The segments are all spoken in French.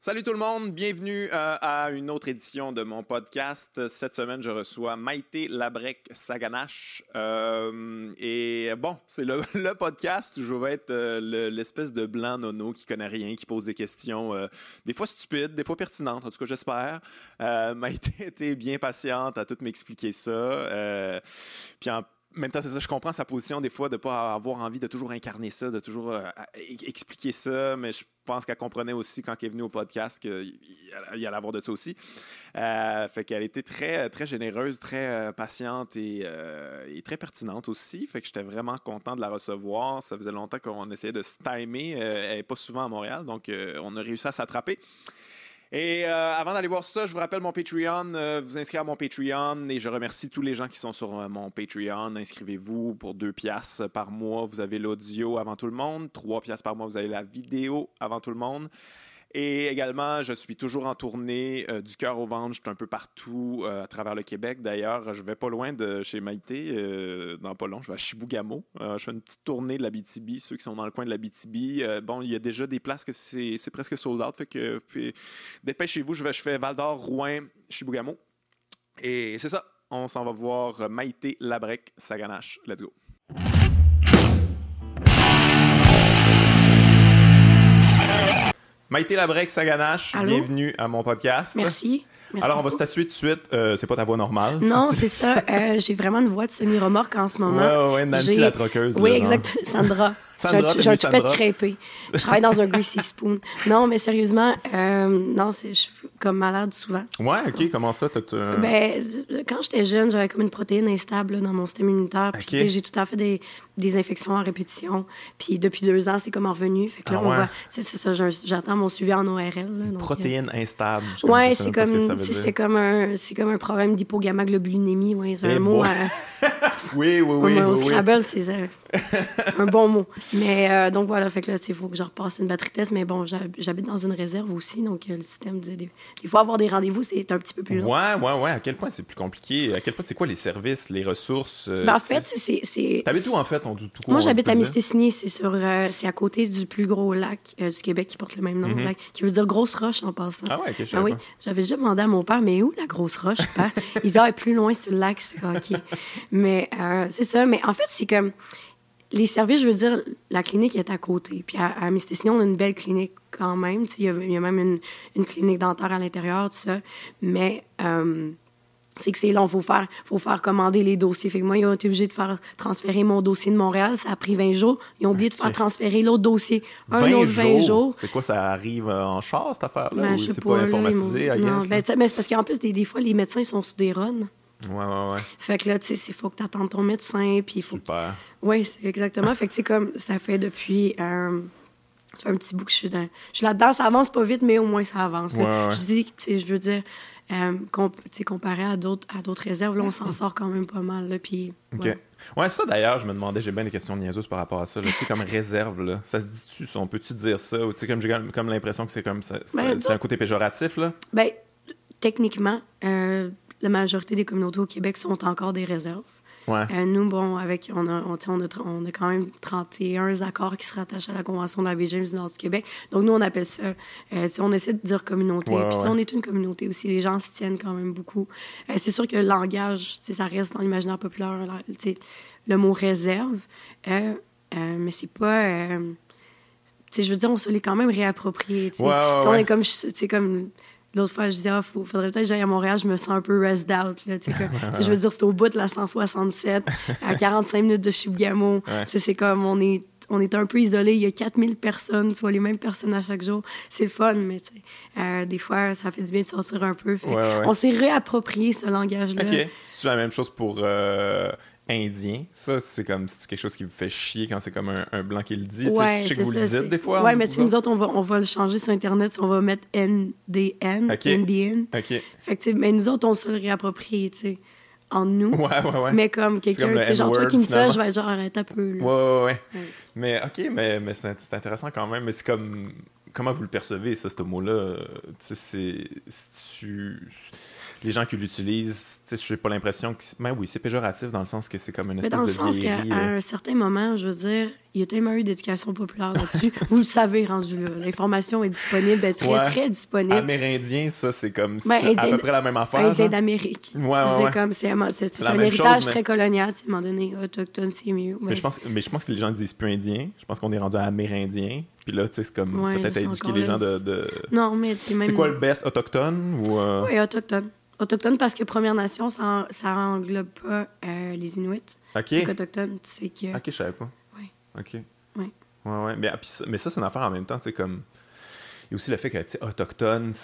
Salut tout le monde, bienvenue à une autre édition de mon podcast. Cette semaine, je reçois Maïté Labrec-Saganache. Et bon, c'est le podcast où je vais être l'espèce de blanc nono qui connaît rien, qui pose des questions des fois stupides, des fois pertinentes, en tout cas j'espère. Maïté était bien patiente à tout m'expliquer ça. Puis en même temps, c'est ça, je comprends sa position des fois de ne pas avoir envie de toujours incarner ça, de toujours expliquer ça, mais je pense qu'elle comprenait aussi quand elle est venue au podcast qu'il allait avoir de ça aussi. Fait qu'elle était très, très généreuse, très patiente et très pertinente aussi. Fait que j'étais vraiment content de la recevoir. Ça faisait longtemps qu'on essayait de se timer. Elle n'est pas souvent à Montréal, donc on a réussi à s'attraper. Et avant d'aller voir ça, je vous rappelle mon Patreon. Vous inscrivez à mon Patreon et je remercie tous les gens qui sont sur mon Patreon. Inscrivez-vous pour 2$ par mois. Vous avez l'audio avant tout le monde. 3$ par mois, vous avez la vidéo avant tout le monde. Et également, je suis toujours en tournée du cœur au ventre. Je suis un peu partout à travers le Québec. D'ailleurs, je vais pas loin de chez Maïté, dans pas long. Je vais à Chibougamau. Je fais une petite tournée de l'Abitibi. Ceux qui sont dans le coin de l'Abitibi, bon, il y a déjà des places que c'est presque sold out. Fait que puis, dépêchez-vous. Je fais Val-d'Or, Rouyn, Chibougamau. Et c'est ça. On s'en va voir Maïté Labrec-Saganache. Let's go. Maïté Labrec-Saganache, bienvenue à mon podcast. Merci. Alors, on va statuer tout de suite. C'est pas ta voix normale. Non, c'est ça. J'ai vraiment une voix de semi-remorque en ce moment. Ouais, Nancy la troqueuse. Oui, exact. Sandra. J'ai un toupet crêpé. Je travaille dans un Greasy Spoon. Non, mais sérieusement, non, je suis comme malade souvent. Ouais, OK. Comment ça? Ben, quand j'étais jeune, j'avais comme une protéine instable là, dans mon système immunitaire. Puis, okay. J'ai tout à fait des infections à répétition. Puis, depuis 2 ans, c'est comme revenu. Fait que là, on va... C'est ça, j'attends mon suivi en ORL. Là, donc, protéine instable. Ouais, c'est comme un problème d'hypogammaglobulinémie. Ouais, c'est un mot... oui. Au Scrabble, c'est un bon mot. Mais donc voilà, fait que là, il faut que je repasse une batterie test. Mais bon, j'habite dans une réserve aussi, donc le système il faut avoir des rendez-vous, c'est un petit peu plus long. Ouais. À quel point c'est plus compliqué? À quel point c'est quoi les services, les ressources? Ben, en fait, c'est... T'habites où, en fait? Moi, j'habite à Mistassini. C'est à côté du plus gros lac du Québec qui porte le même nom, lac, qui veut dire Grosse Roche en passant. Ah ouais, OK, je oui, j'avais déjà demandé à mon père, mais où la Grosse Roche, père? Il disait, plus loin sur le lac. Je suis OK. Mais c'est ça. Mais en fait, c'est comme... Les services, je veux dire, la clinique est à côté. Puis à Mistassini, on a une belle clinique quand même. Il y a même une clinique dentaire à l'intérieur, tout ça. Mais c'est que c'est long. Faut faire commander les dossiers. Fait que moi, ils ont été obligés de faire transférer mon dossier de Montréal. Ça a pris 20 jours. Ils ont oublié de faire transférer l'autre dossier. 20 jours. C'est quoi, ça arrive en char, cette affaire-là? Ben, ou c'est pas informatisé? Non, mais c'est parce qu'en plus, des fois, les médecins sont sous des runs. Ouais. Fait que là, tu sais, il faut que tu attendes ton médecin. Puis Super. Oui, c'est exactement. Fait que c'est comme, ça fait depuis... ça fait un petit bout que je suis là-dedans. Ça avance pas vite, mais au moins ça avance. Ouais. Je dis, tu sais, je veux dire, comparé à d'autres réserves, là, on s'en sort quand même pas mal. Là, puis, OK. Ouais, ça d'ailleurs, je me demandais, j'ai bien des questions niaiseuses par rapport à ça. Tu sais, comme réserve, là, ça se dit-tu, ça? On peut-tu dire ça? Ou tu sais, comme j'ai comme l'impression que c'est comme ça, c'est un côté péjoratif, là? Ben, techniquement, la majorité des communautés au Québec sont encore des réserves. Ouais. Nous, bon, on a quand même 31 accords qui se rattachent à la Convention de la baie James du Nord du Québec. Donc, nous, on appelle ça... on essaie de dire communauté. Puis, on est une communauté aussi. Les gens s'y tiennent quand même beaucoup. C'est sûr que le langage, ça reste dans l'imaginaire populaire, le mot réserve. Mais c'est pas... je veux dire, on se l'est quand même réapproprié. On est comme... L'autre fois, je disais, faudrait peut-être que j'aille à Montréal, je me sens un peu rest out. Là, je veux dire, c'est au bout de la 167, à 45 minutes de Chibougamau. Ouais. C'est comme, on est un peu isolé. Il y a 4000 personnes, tu vois les mêmes personnes à chaque jour. C'est le fun, mais des fois, ça fait du bien de sortir un peu. On s'est réapproprié ce langage-là. OK. C'est la même chose pour... indien, ça, c'est comme c'est quelque chose qui vous fait chier quand c'est comme un blanc qui le dit. Ouais, je sais que vous le dites des fois. Oui, mais nous autres, on va le changer sur Internet. On va mettre NDN, Indian. OK. Fait que, mais nous autres, on se le réapproprie, tu sais, en nous. Ouais. Mais comme quelqu'un, tu sais, genre toi qui me ça, je vais être genre, arrête un peu. Là. Ouais. Mais OK, mais c'est intéressant quand même. Mais c'est comme... Comment vous le percevez, ça, ce mot-là? Tu sais, les gens qui l'utilisent, je n'ai pas l'impression que... Mais oui, c'est péjoratif dans le sens que c'est comme une espèce de vieillerie. Dans le sens qu'à un certain moment, je veux dire, il y a tellement eu d'éducation populaire là-dessus. Vous le savez, rendu là. L'information est disponible, est très, très disponible. Amérindien, ça, c'est comme à peu près la même affaire. Indien d'Amérique. C'est un héritage très colonial. À un moment donné, autochtone, c'est mieux. Mais je pense que les gens disent plus indien. Je pense qu'on est rendu à amérindien. Puis là, tu sais, c'est comme peut-être éduquer les gens de... Non, mais tu sais, même... C'est quoi le best, autochtone ou... Oui, autochtone. Autochtone parce que Première Nation, ça englobe pas les Inuits. OK. Donc, autochtone, tu sais que... OK, je savais pas. Oui. OK. Oui. Ouais. Mais ça, c'est une affaire en même temps, tu sais, comme... Il y a aussi le fait que, tu sais, autochtone,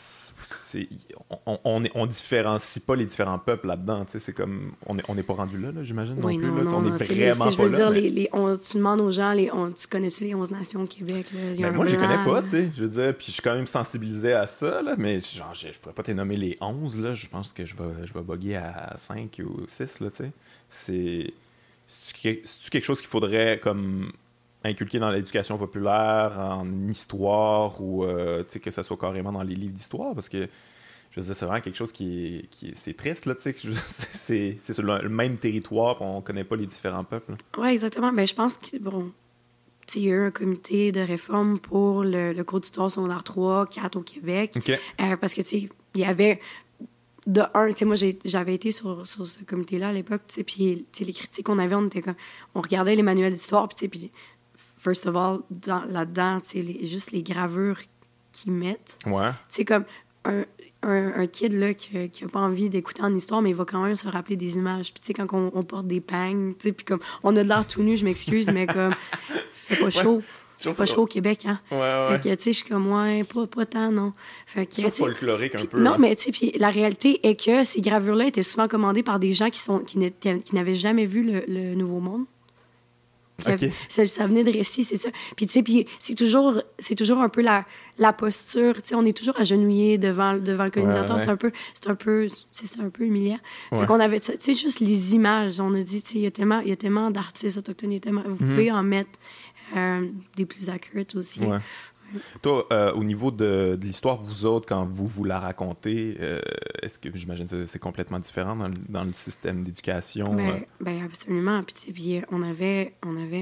on différencie pas les différents peuples là-dedans, tu sais, c'est comme... On n'est pas rendu là, j'imagine, oui, non plus. Non, on est vraiment pas là. Je veux dire, tu demandes aux gens, tu connais-tu les 11 nations au Québec? Là? Moi, je les connais pas, tu sais, je veux dire, puis je suis quand même sensibilisé à ça, là, mais genre, je pourrais pas te nommer les 11, là, je pense que je vais bugger à 5 ou 6, là, tu sais. C'est-tu quelque chose qu'il faudrait, comme... inculqué dans l'éducation populaire, en histoire, ou que ça soit carrément dans les livres d'histoire, parce que, je veux dire, c'est vraiment quelque chose qui est c'est triste, là, tu sais, c'est sur le même territoire, on connaît pas les différents peuples. Oui, exactement. Ben, je pense que, bon, il y a eu un comité de réforme pour le cours d'histoire secondaire 3, 4 au Québec, OK. Parce que, tu sais, il y avait... De un, tu sais, moi, j'avais été sur ce comité-là à l'époque, tu sais, puis les critiques qu'on avait, on regardait les manuels d'histoire, puis tu sais, puis first of all, là-dedans, tu sais, juste les gravures qu'ils mettent. Ouais. Tu sais, comme un kid, là, qui a pas envie d'écouter en histoire, mais il va quand même se rappeler des images. Puis, tu sais, quand on porte des pangs, tu sais, puis comme, on a de l'air tout nu, je m'excuse, mais comme, fait pas chaud. C'est pas chaud au Québec, hein? Ouais. Fait que, tu sais, je suis comme, pas tant, non. Fait que, c'est folklorique un peu. Non, hein. mais, tu sais, puis la réalité est que ces gravures-là étaient souvent commandées par des gens qui n'avaient jamais vu le Nouveau Monde. Okay. Ça venait de récits, c'est ça. Puis, tu sais, puis c'est toujours un peu la posture. Tu sais, on est toujours agenouillé devant le colonisateur. Ouais. C'est un peu humiliant. Ouais. Fait qu'on avait, tu sais, juste les images. On a dit, tu sais, il y a tellement d'artistes autochtones. Vous pouvez en mettre des plus accurate aussi. Ouais. Toi, au niveau de l'histoire, vous autres, quand vous la racontez, est-ce que, j'imagine que c'est complètement différent dans le système d'éducation? Ben absolument. Puis on avait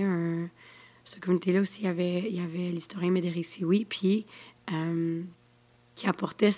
ce comité-là aussi, il y avait l'historien Médéric Sioui, puis qui apportait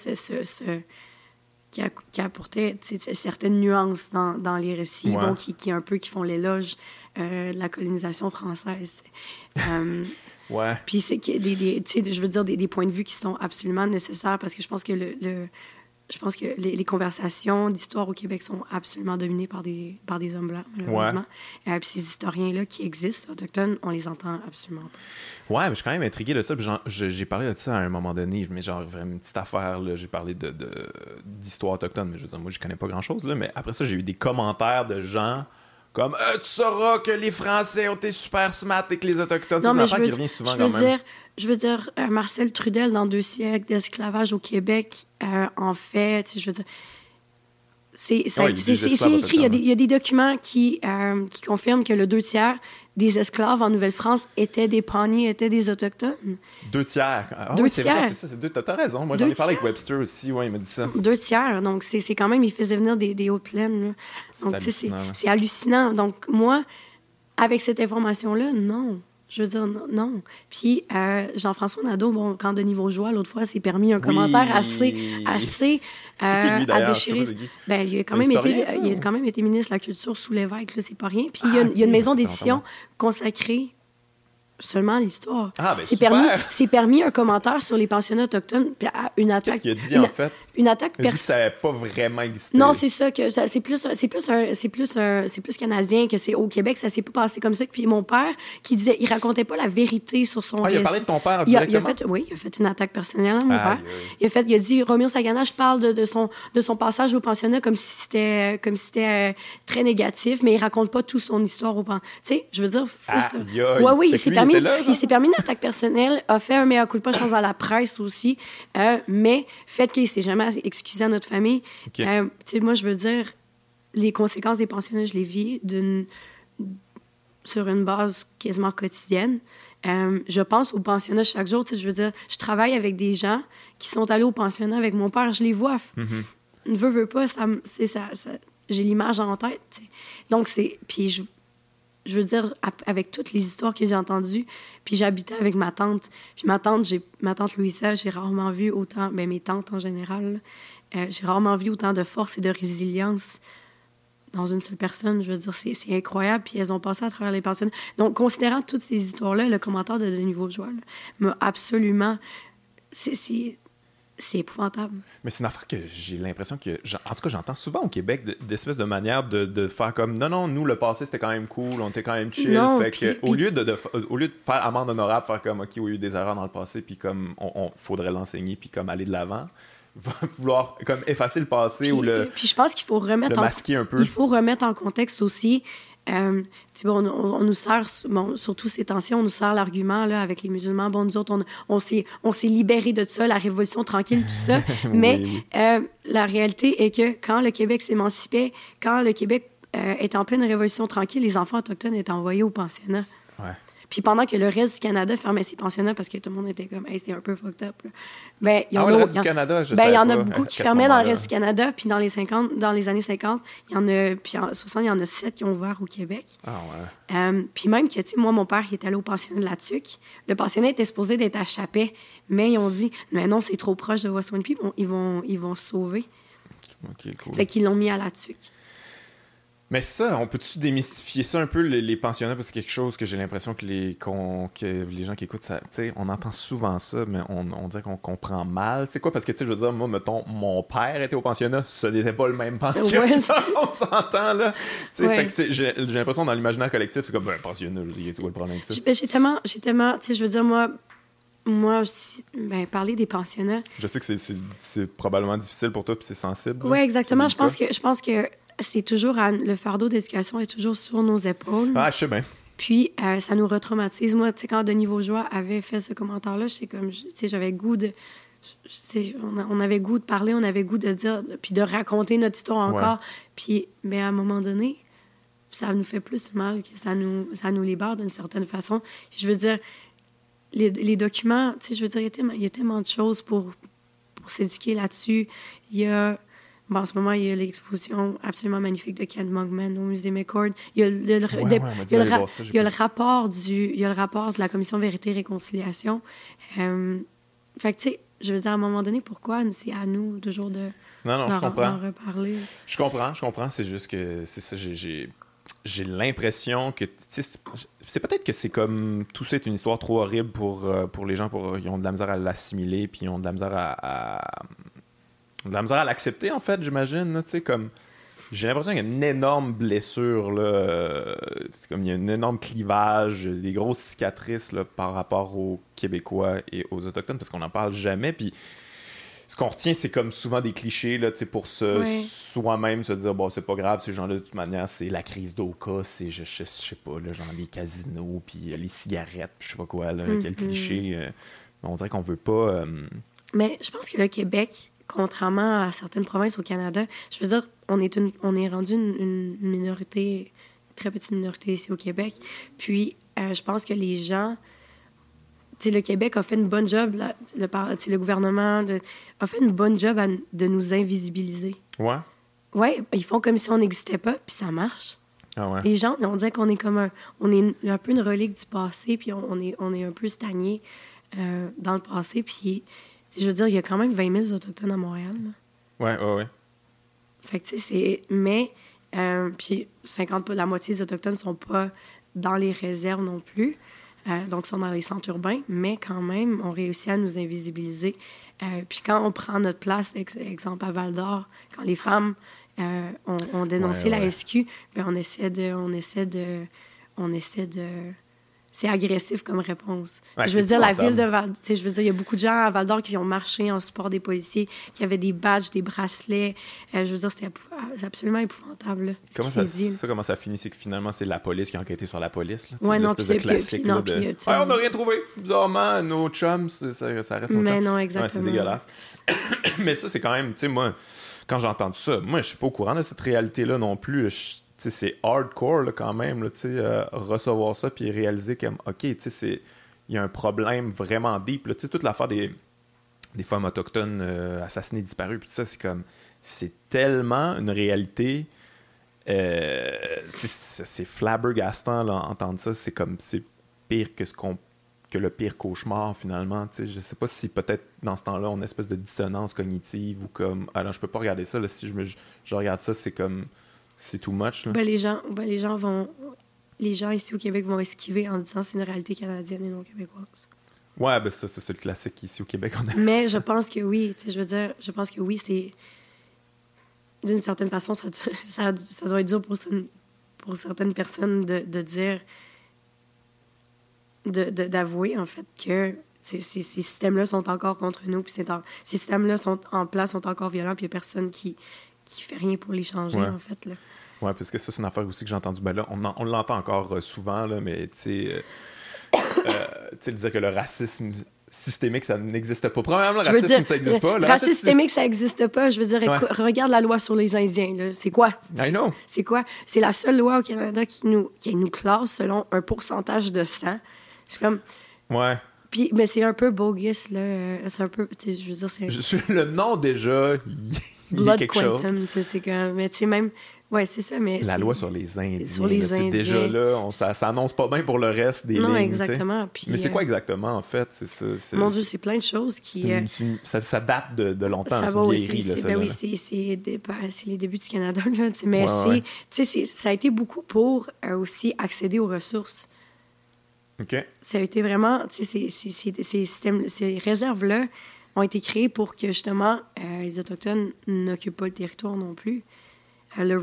qui apportait certaines nuances dans les récits, ouais. bon, qui font l'éloge de la colonisation française. Ouais. Puis c'est qu'il y a je veux dire, des points de vue qui sont absolument nécessaires parce que je pense que je pense que les conversations d'histoire au Québec sont absolument dominées par des hommes blancs, malheureusement. Ouais. Puis ces historiens-là qui existent, autochtones, on les entend absolument pas. Ouais, mais je suis quand même intrigué de ça. Puis j'ai parlé de ça à un moment donné, mais genre vraiment une petite affaire, là, j'ai parlé d'histoire autochtone, mais je veux dire, moi, je connais pas grand-chose, là, mais après ça, j'ai eu des commentaires de gens comme tu sauras que les Français ont été super smart et que les Autochtones, c'est une affaire qui revient souvent quand même. Je veux dire, Marcel Trudel, dans 2 siècles d'esclavage au Québec, en fait, je veux dire, c'est écrit. Il y a des documents qui confirment que le 2 tiers des esclaves en Nouvelle-France étaient des pawnies, étaient des Autochtones. 2 tiers. Ah, 2 oui, tiers. Vrai, c'est ça. T'as raison. Moi, j'en ai parlé avec Webster aussi. Ouais, il m'a dit ça. 2 tiers. Donc, c'est quand même, il faisait venir des hautes plaines. Là. Donc, c'est hallucinant. Donc, moi, avec cette information-là, non. Je veux dire, non. Puis, Jean-François Nadeau, bon, quand Denis Vaugeois, l'autre fois, s'est permis un commentaire assez à déchirer. Ben, il a quand même été ministre de la Culture sous l'évêque, là, c'est pas rien. Puis, il y a une maison d'édition consacrée seulement à l'histoire. Ah, ben c'est permis un commentaire sur les pensionnats autochtones, puis une attaque... Qu'est-ce qu'il a dit, en fait? Une attaque... Il a dit que ça n'avait pas vraiment existé. Non, c'est ça, que c'est plus canadien, que c'est au Québec, ça s'est pas passé comme ça. Puis mon père, qui disait, il racontait pas la vérité sur son récit. Il a parlé de ton père directement? Il a fait une attaque personnelle à mon père. Il a dit, Roméo Saganache parle de son passage au pensionnat comme si c'était très négatif, mais il raconte pas toute son histoire au pensionnat. Tu sais, je veux dire... Oui, il s'est permis une attaque personnelle, a fait un mea culpa, je pense, dans la presse aussi, mais fait qu'il s'est jamais excusé à notre famille. Okay. Tu sais, moi, je veux dire, les conséquences des pensionnats, je les vis sur une base quasiment quotidienne. Je pense aux pensionnats chaque jour. Tu sais, je veux dire, je travaille avec des gens qui sont allés au pensionnat avec mon père, je les vois. Ne veux pas, j'ai l'image en tête. Tu sais. Donc, puis je veux dire, avec toutes les histoires que j'ai entendues, puis j'habitais avec ma tante. Puis ma tante Louisa, j'ai rarement vu autant, mes tantes en général, j'ai rarement vu autant de force et de résilience dans une seule personne. Je veux dire, c'est incroyable. Puis elles ont passé à travers les personnes. Donc, considérant toutes ces histoires-là, le commentaire de Denis Vaugeois m'a absolument... C'est épouvantable. Mais c'est une affaire que j'ai l'impression que... En tout cas, j'entends souvent au Québec d'espèces de manière de faire comme... Non, nous, le passé, c'était quand même cool, on était quand même chill. Non, fait que, au lieu de faire amende honorable, faire comme, OK, il y a eu des erreurs dans le passé, puis comme, on faudrait l'enseigner, puis comme aller de l'avant, va vouloir comme effacer le passé puis, ou le... Puis je pense qu'il faut remettre le masquer un peu. Il faut remettre en contexte aussi... on nous sert, surtout ces temps-ci, on nous sert l'argument là, avec les musulmans. Bon, nous autres, on s'est libérés de ça, la révolution tranquille, tout ça. Mais la réalité est que quand le Québec s'émancipait, quand le Québec était en pleine révolution tranquille, les enfants autochtones étaient envoyés au pensionnat. Ouais. Puis pendant que le reste du Canada fermait ses pensionnats parce que tout le monde était comme, hey, c'était un peu fucked up. Là. Ben, il y en a, le reste du Canada, je sais il y en pas, a beaucoup qui fermaient dans le reste du Canada. Puis dans les années 50, il y en a, puis en 60, il y en a 7 qui ont ouvert au Québec. Ah ouais. Puis même que, tu sais, moi, mon père, il est allé au pensionnat de la Tuque. Le pensionnat était supposé d'être à Chapet, mais ils ont dit, mais non, c'est trop proche de West Winnipeg, ils vont se sauver. OK, cool. Fait qu'ils l'ont mis à la Tuque. Mais ça, on peut-tu démystifier ça un peu, les pensionnats, parce que c'est quelque chose que j'ai l'impression que les gens qui écoutent, ça, on entend souvent ça, mais on dirait qu'on comprend mal. C'est quoi? Parce que, tu sais, je veux dire, moi, mettons, mon père était au pensionnat, ce n'était pas le même pensionnat, ouais. on s'entend, là. Ouais. Fait que j'ai l'impression, dans l'imaginaire collectif, c'est comme, un pensionnat, je dis, c'est quoi le problème avec ça? J'ai tellement, tu sais, je veux dire, moi aussi, parler des pensionnats... Je sais que c'est probablement difficile pour toi, puis c'est sensible. Oui, exactement. Je pense que c'est toujours... le fardeau d'éducation est toujours sur nos épaules. Ah, je sais bien. Puis, ça nous retraumatise. Moi, tu sais, quand Denis Vaugeois avait fait ce commentaire-là, j'avais goût de... On avait goût de parler, on avait goût de dire, puis de raconter notre histoire encore. Ouais. Puis, à un moment donné, ça nous fait plus mal que ça nous libère d'une certaine façon. Je veux dire, les documents, tu sais, je veux dire, il y a tellement de choses pour s'éduquer là-dessus. Il y a... en ce moment, il y a l'exposition absolument magnifique de Ken Mugman au Musée McCord. Il y a le rapport de la Commission Vérité et Réconciliation. Fait que, tu sais, je veux dire, à un moment donné, pourquoi c'est à nous toujours d'en reparler? Je comprends. C'est juste que c'est ça, j'ai l'impression que, c'est peut-être que c'est comme, tout ça est une histoire trop horrible pour les gens, ils ont de la misère à l'assimiler, puis ils ont de la misère à l'accepter, en fait, j'imagine. Tu sais, comme, j'ai l'impression qu'il y a une énorme blessure, là. C'est comme, il y a un énorme clivage, des grosses cicatrices, là, par rapport aux Québécois et aux Autochtones, parce qu'on n'en parle jamais. Puis, ce qu'on retient, c'est comme souvent des clichés, là, tu sais, pour soi-même se dire, bon, c'est pas grave, ces gens-là, de toute manière, c'est la crise d'Oka, c'est, je sais pas, là, genre les casinos, puis les cigarettes, puis je sais pas quoi, là, quel cliché. On dirait qu'on veut pas... Mais je pense que le Québec... Contrairement à certaines provinces au Canada, je veux dire, on est rendu une minorité, très petite minorité ici au Québec. Puis, je pense que les gens... Tu sais, le Québec a fait une bonne job, le gouvernement a fait une bonne job de nous invisibiliser. Ouais? Ouais, ils font comme si on n'existait pas, puis ça marche. Ah ouais. Les gens, on dirait qu'on est comme on est un peu une relique du passé, puis on est un peu stagné dans le passé, puis... Je veux dire, il y a quand même 20 000 Autochtones à Montréal. Là. Ouais. Fait que, tu sais, c'est... Mais, puis la moitié des Autochtones sont pas dans les réserves non plus. Donc, ils sont dans les centres urbains. Mais quand même, on réussit à nous invisibiliser. Puis quand on prend notre place, exemple à Val-d'Or, quand les femmes ont dénoncé la SQ, bien, on essaie de... C'est agressif comme réponse. Ouais, je veux dire, la ville de Val... Je veux dire, il y a beaucoup de gens à Val-d'Or qui ont marché en support des policiers, qui avaient des badges, des bracelets. Je veux dire, c'est absolument épouvantable. Là, comment ça finit? C'est que finalement, c'est la police qui a enquêté sur la police. Là, ouais, non, puis on n'a rien trouvé. Bizarrement, nos chums, ça reste nos chums. Mais non, exactement. Ouais, c'est dégueulasse. Mais ça, c'est quand même... Tu sais, moi, quand j'ai entendu ça, moi, je suis pas au courant de cette réalité-là non plus. C'est hardcore là, quand même, là, recevoir ça puis réaliser que, OK, il y a un problème vraiment deep. Là, toute l'affaire des femmes autochtones assassinées, disparues, puis tout ça, c'est tellement une réalité c'est flabbergastant, là, entendre ça. C'est comme, c'est pire que le pire cauchemar, finalement. T'sais. Je sais pas si peut-être dans ce temps-là, on a une espèce de dissonance cognitive ou comme, ah non, je peux pas regarder ça. Là, si je regarde ça, c'est comme, c'est too much. Là. Les gens ici au Québec vont esquiver en disant que c'est une réalité canadienne et non québécoise. Ouais, ben ça, c'est le classique ici au Québec. Mais je pense que oui, je veux dire, je pense que oui, c'est... D'une certaine façon, ça doit être dur pour certaines personnes de dire... d'avouer, en fait, que ces systèmes-là sont encore contre nous, puis ces systèmes-là sont en place, sont encore violents, puis il n'y a personne qui fait rien pour les changer, en fait, là. Ouais, parce que ça, c'est une affaire aussi que j'ai entendue. Ben là, on l'entend encore souvent, là, mais tu sais, dire que le racisme systémique, ça n'existe pas. Premièrement, le racisme, ça n'existe pas. Le racisme systémique, ça n'existe pas. Je veux dire, regarde la loi sur les Indiens. Là. C'est quoi? I know. C'est quoi? C'est la seule loi au Canada qui nous classe selon un pourcentage de sang. C'est comme... Ouais. Puis, mais c'est un peu bogus, là. C'est un peu... Je veux dire, c'est... Le nom, déjà, il y a quelque Quantum, chose. C'est comme... Mais tu sais, même... Ouais, c'est ça, mais... La loi sur les Indiens. Sur les Indiens. Déjà là, ça annonce pas bien pour le reste des lignes. Non, exactement. Puis, mais c'est quoi exactement, en fait? Mon Dieu, c'est plein de choses qui... ça date de longtemps, ça c'est va, une vieillerie. C'est les débuts du Canada, là. Mais ça a été beaucoup pour aussi accéder aux ressources. OK. Ça a été vraiment... Ces réserves-là ont été créées pour que, justement, les Autochtones n'occupent pas le territoire non plus. Le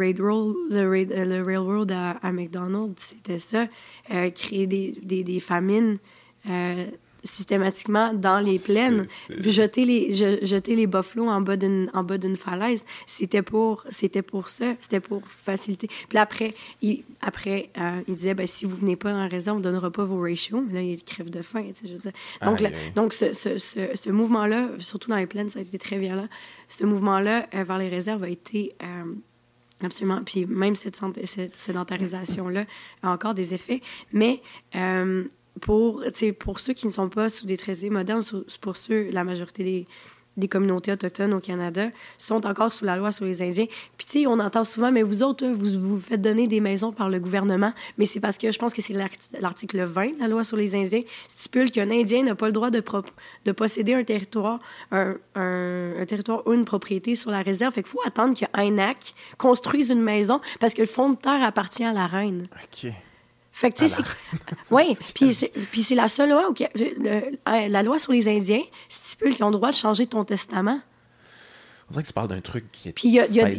railroad à McDonald's, c'était ça. Créer des famines systématiquement dans les plaines. Jeter les buffalo en bas d'une falaise. C'était pour ça. C'était pour faciliter. Puis là, après, il disait, ben, si vous venez pas dans la réserve, on ne donnera pas vos ratios. Mais là, il crève de faim. Je veux dire. Donc, ce mouvement-là, surtout dans les plaines, ça a été très violent. Ce mouvement-là vers les réserves a été... absolument. Puis même cette sédentarisation-là a encore des effets. Mais pour ceux qui ne sont pas sous des traités modernes, pour la majorité des communautés autochtones au Canada sont encore sous la loi sur les Indiens. Puis, tu sais, on entend souvent, mais vous autres, vous faites donner des maisons par le gouvernement. Mais c'est parce que je pense que c'est l'article 20 de la loi sur les Indiens stipule qu'un Indien n'a pas le droit de posséder un territoire, un territoire ou une propriété sur la réserve. Fait qu'il faut attendre qu'Ainac construise une maison parce que le fond de terre appartient à la reine. OK. Fait que, tu sais, oui, puis c'est la seule loi la loi sur les Indiens stipule qu'ils ont le droit de changer ton testament. On dirait que tu parles d'un truc qui est... Puis il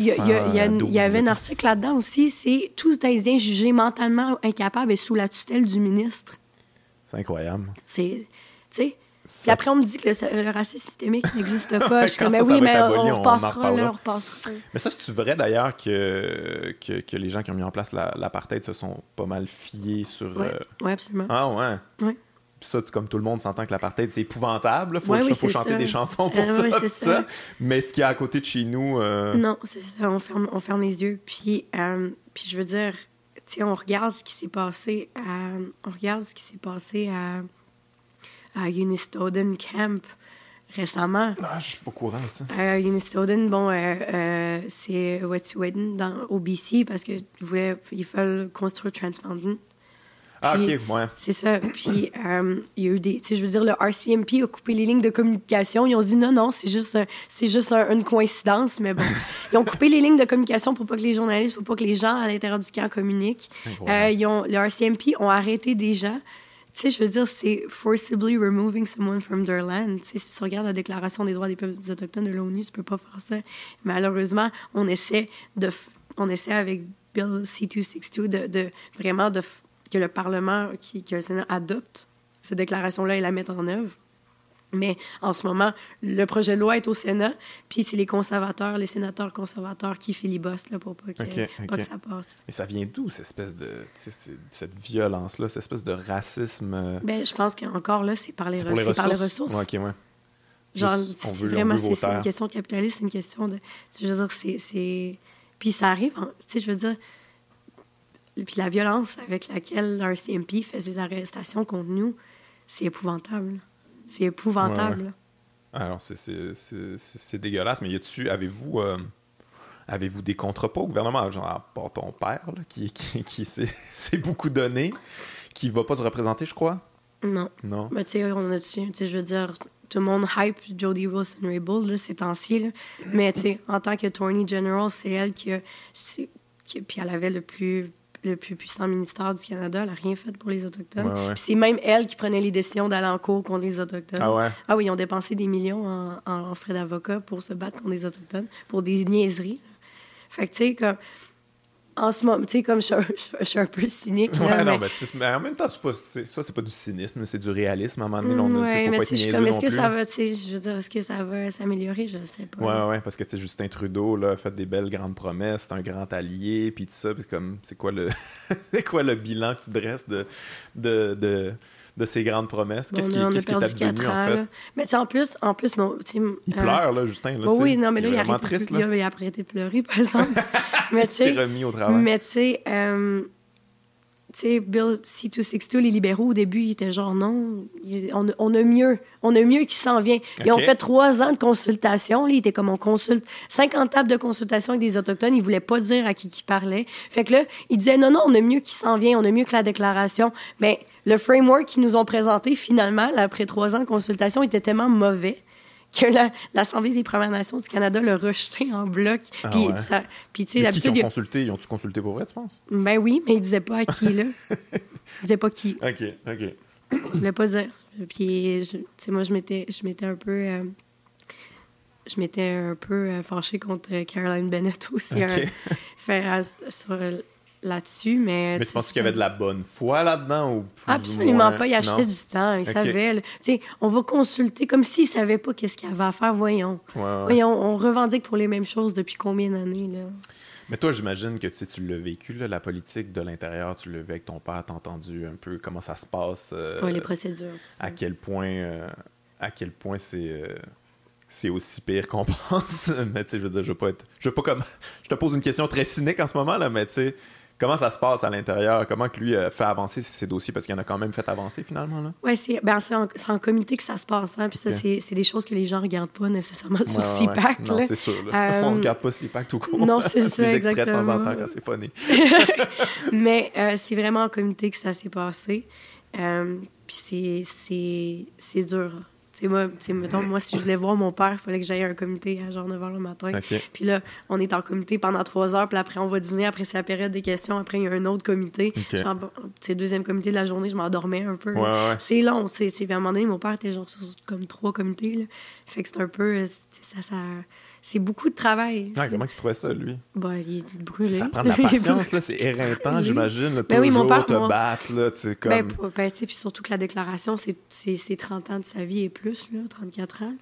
y avait un article là-dedans aussi, c'est tout Indien jugé mentalement incapable et sous la tutelle du ministre. C'est incroyable. Tu sais... Puis après, on me dit que le racisme systémique n'existe pas. Je suis comme, mais oui, mais on repassera. Mais ça, c'est-tu vrai, d'ailleurs, que les gens qui ont mis en place l'apartheid se sont pas mal fiés sur... Oui, absolument. Ah, ouais? Oui. Puis ça, comme tout le monde s'entend que l'apartheid, c'est épouvantable. Faut chanter des chansons pour ça. Mais ce qu'il y a à côté de chez nous... Non, c'est ça. On ferme les yeux. Puis je veux dire, tu sais, on regarde ce qui s'est passé à Unistoten Camp récemment. Ah, je suis pas au courant de ça. Unistoten, c'est Wet'suwet'en au BC parce qu'ils veulent construire Trans Mountain. Ah, OK, ouais. C'est ça. Puis, il y a eu tu sais, je veux dire, le RCMP a coupé les lignes de communication. Ils ont dit non, c'est juste une coïncidence, mais bon. Ils ont coupé les lignes de communication pour pas que les journalistes, pour pas que les gens à l'intérieur du camp communiquent. Le RCMP ont arrêté des gens. Tu sais, je veux dire, c'est forcibly removing someone from their land. Tu sais, si tu regardes la Déclaration des droits des peuples autochtones de l'ONU, tu peux pas faire ça. Malheureusement, on essaie avec Bill C-262 vraiment que le Parlement, que le Sénat adopte cette déclaration-là et la mette en œuvre. Mais en ce moment, le projet de loi est au Sénat, puis c'est les sénateurs conservateurs qui filibussent là, pour pas que ça passe. Mais ça vient d'où, cette espèce de... cette violence-là, cette espèce de racisme? Ben, je pense qu'encore là, c'est par les ressources. Ouais, OK, ouais. Genre, c'est vraiment... C'est une question de capitalisme, c'est une question de... Je veux dire, c'est... Puis ça arrive, tu sais, je veux dire... Puis la violence avec laquelle l'RCMP fait ses arrestations contre nous, c'est épouvantable. C'est épouvantable. Ouais. Alors, c'est dégueulasse, mais avez-vous Avez-vous des contre-pas au gouvernement, genre à part ton père, là, qui s'est beaucoup donné, qui va pas se représenter, je crois? Non. Non. Mais tu sais, on a dessus. Tu sais, je veux dire, tout le monde hype Jody Wilson-Raybould, là, ces temps-ci, là. Mais tu sais, en tant qu'Attorney General, c'est elle qui puis elle avait le plus puissant ministère du Canada. Elle n'a rien fait pour les Autochtones. Ouais. Puis c'est même elle qui prenait les décisions d'aller en cours contre les Autochtones. Ah ouais? Ah oui, ils ont dépensé des millions en frais d'avocat pour se battre contre les Autochtones, pour des niaiseries. Fait que, tu sais, comme... En ce moment, tu sais, comme je suis un peu cynique. Ouais, là, non, mais en même temps, c'est pas du cynisme, c'est du réalisme. À un moment donné, faut pas être niaiseux non est-ce que plus. ça va, tu sais, je veux dire, est-ce que ça va s'améliorer? Je ne sais pas. Ouais, parce que, tu sais, Justin Trudeau, là, a fait des belles grandes promesses, c'est un grand allié, puis tout ça, puis comme, c'est quoi le bilan que tu dresses de ces grandes promesses? Qu'est-ce qui est advenu, en fait? Là. Mais tu sais, en plus il pleure, là, Justin. Là, oui, non, mais là, il a arrêté de pleurer, par exemple. Mais tu sais, il s'est remis au travail. Mais tu sais, Bill C-262, les libéraux, au début, ils étaient genre, non, on a mieux qui s'en vient. Ils ont fait 3 ans de consultation. Là, ils étaient comme, on consulte 50 tables de consultation avec des Autochtones. Ils voulaient pas dire à qui parlaient. Fait que là, ils disaient, non, on a mieux qui s'en vient, on a mieux que la déclaration. Mais le framework qu'ils nous ont présenté, finalement, là, après 3 ans de consultation, était tellement mauvais que l'Assemblée des Premières Nations du Canada l'a rejeté en bloc. Puis, tu sais, d'habitude... Ils ont-tu consulté pour vrai, tu penses? Ben oui, mais ils disaient pas à qui, là. Ils disaient pas qui. OK. Ils voulaient pas dire. Puis, tu sais, moi, je m'étais un peu fâchée contre Caroline Bennett aussi. Là-dessus, mais tu penses qu'il y avait de la bonne foi là-dedans? Ou plus absolument pas. Il achetait du temps. Il savait. Tu sais, on va consulter comme s'il ne savait pas qu'est-ce qu'il y avait à faire. Voyons. Voyons, on revendique pour les mêmes choses depuis combien d'années, là? Mais toi, j'imagine que tu l'as vécu, là, la politique de l'intérieur. Tu l'as vu avec ton père. T'as entendu un peu comment ça se passe. Les procédures. À quel point c'est aussi pire qu'on pense. Mais tu sais, je veux dire, je veux pas comme... Je te pose une question très cynique en ce moment, là, mais tu sais... Comment ça se passe à l'intérieur? Comment que lui fait avancer ces dossiers? Parce qu'il en a quand même fait avancer, finalement, là. Oui, c'est en comité que ça se passe. Hein? Puis ça, c'est des choses que les gens ne regardent pas nécessairement sur CPAC. Non, c'est sûr. On ne regarde pas CPAC tout court. Non, c'est ça, des exactement. extraits de temps en temps quand c'est funny. Mais c'est vraiment en comité que ça s'est passé. Puis c'est dur. Mettons, moi, si je voulais voir mon père, il fallait que j'aille à un comité à genre 9h le matin. Puis là, on est en comité pendant 3 heures, puis après, on va dîner. Après, c'est la période des questions. Après, il y a un autre comité. Genre, deuxième comité de la journée, je m'endormais un peu. C'est long. Puis à un moment donné, mon père était genre sur comme 3 comités. Là. Fait que c'est un peu... C'est beaucoup de travail. Comment tu trouvais ça, lui? Il est brûlé. Ça prend de la patience, là. C'est éreintant, j'imagine. Là, oui, mon père, te battre, là. Comme... puis surtout que la déclaration, c'est 30 ans de sa vie et plus, là, 34 ans.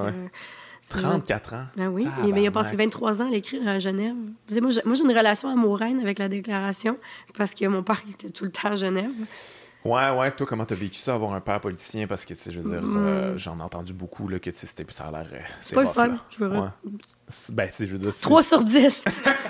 34 ans? Ben oui, mais il a passé 23 ans à l'écrire à Genève. Moi, j'ai une relation amoureuse avec la déclaration parce que mon père était tout le temps à Genève. Ouais, toi, comment t'as vécu ça, avoir un père politicien? Parce que, tu sais, je veux dire, j'en ai entendu beaucoup, là, que, tu sais, ça a l'air... C'est pas le fun, je veux dire. Ben, tu sais, je veux dire... 3 sur 10!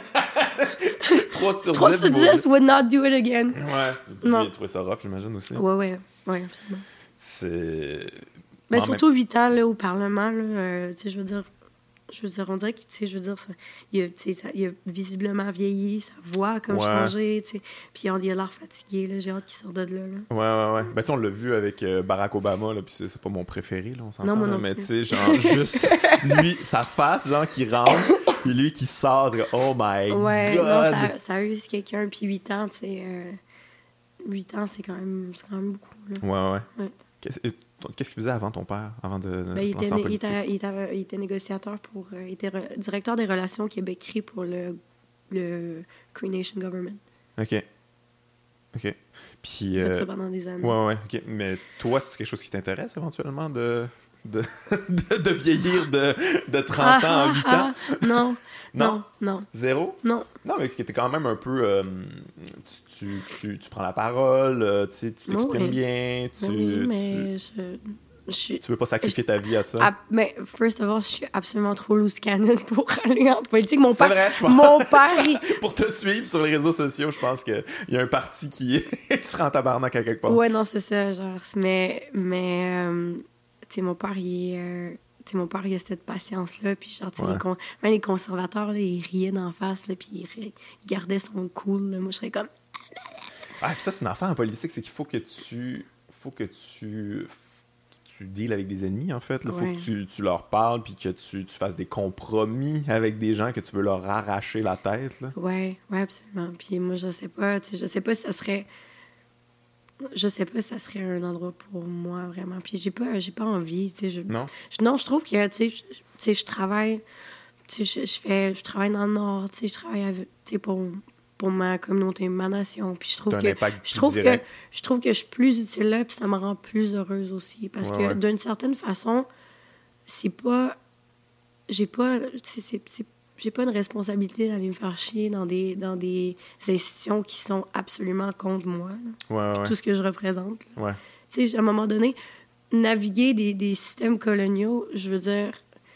3 sur 10 would not do it again. Ouais. Il a trouvé ça rough, j'imagine, aussi. Ouais, absolument. C'est... Ben, surtout 8 ans, là, au Parlement, là, tu sais, je veux dire, on dirait qu'il, tu sais, il a visiblement vieilli, sa voix a comme changé, tu sais. Puis il a l'air fatigué, là. J'ai hâte qu'il sorte de là. Ouais. Ben, tu sais, on l'a vu avec Barack Obama, là, puis c'est pas mon préféré, là, on s'entend. Non, moi non mais plus. tu sais, genre, juste lui, sa face, genre, qui rentre, puis lui qui sort, oh my God! Ouais, non, ça a eu quelqu'un, puis 8 ans, tu sais, 8 ans, c'est quand même beaucoup, là. Ouais. Qu'est-ce qu'il faisait avant ton père, avant de se lancer en politique? Il était négociateur il était directeur des relations Québec-CRI pour le Cree Nation Government. OK. Puis... Il a fait ça pendant des années. Ouais, OK. Mais toi, c'est quelque chose qui t'intéresse éventuellement de vieillir de 30 ans en 8 ans? Non. Zéro? Non. Non, mais t'es quand même un peu... tu prends la parole, tu t'exprimes bien, tu veux pas sacrifier ta vie à ça? Mais, first of all, je suis absolument trop loose cannon pour aller en politique. C'est vrai, je pense. Mon père... Pour te suivre sur les réseaux sociaux, je pense qu'il y a un parti qui sera en tabarnak à quelque part. Ouais, non, c'est ça, genre. Mais tu sais, mon père, il mon père, il a cette patience-là. Puis, genre, Ouais. même les conservateurs, là, ils riaient d'en face, là, puis ils gardaient son cool. Là. Moi, je serais comme... Ah, puis ça, c'est une affaire en politique, c'est qu'il faut que tu deals avec des ennemis, en fait. Il faut que tu leur parles, puis que tu fasses des compromis avec des gens que tu veux leur arracher la tête. Là. Ouais, absolument. Puis moi, je sais pas si ça serait... Je sais pas si ça serait un endroit pour moi, vraiment. Puis j'ai pas envie, tu sais. Non? Non, je trouve que, tu sais, je travaille... Tu sais, je travaille dans le Nord, tu sais, je travaille avec, tu sais, pour ma communauté, ma nation. Puis je trouve que je suis plus utile là, puis ça me rend plus heureuse aussi. Parce que d'une certaine façon, c'est pas... J'ai pas une responsabilité d'aller me faire chier dans des institutions qui sont absolument contre moi. Tout ce que je représente. Ouais. Tu sais, à un moment donné, naviguer des systèmes coloniaux, je veux dire...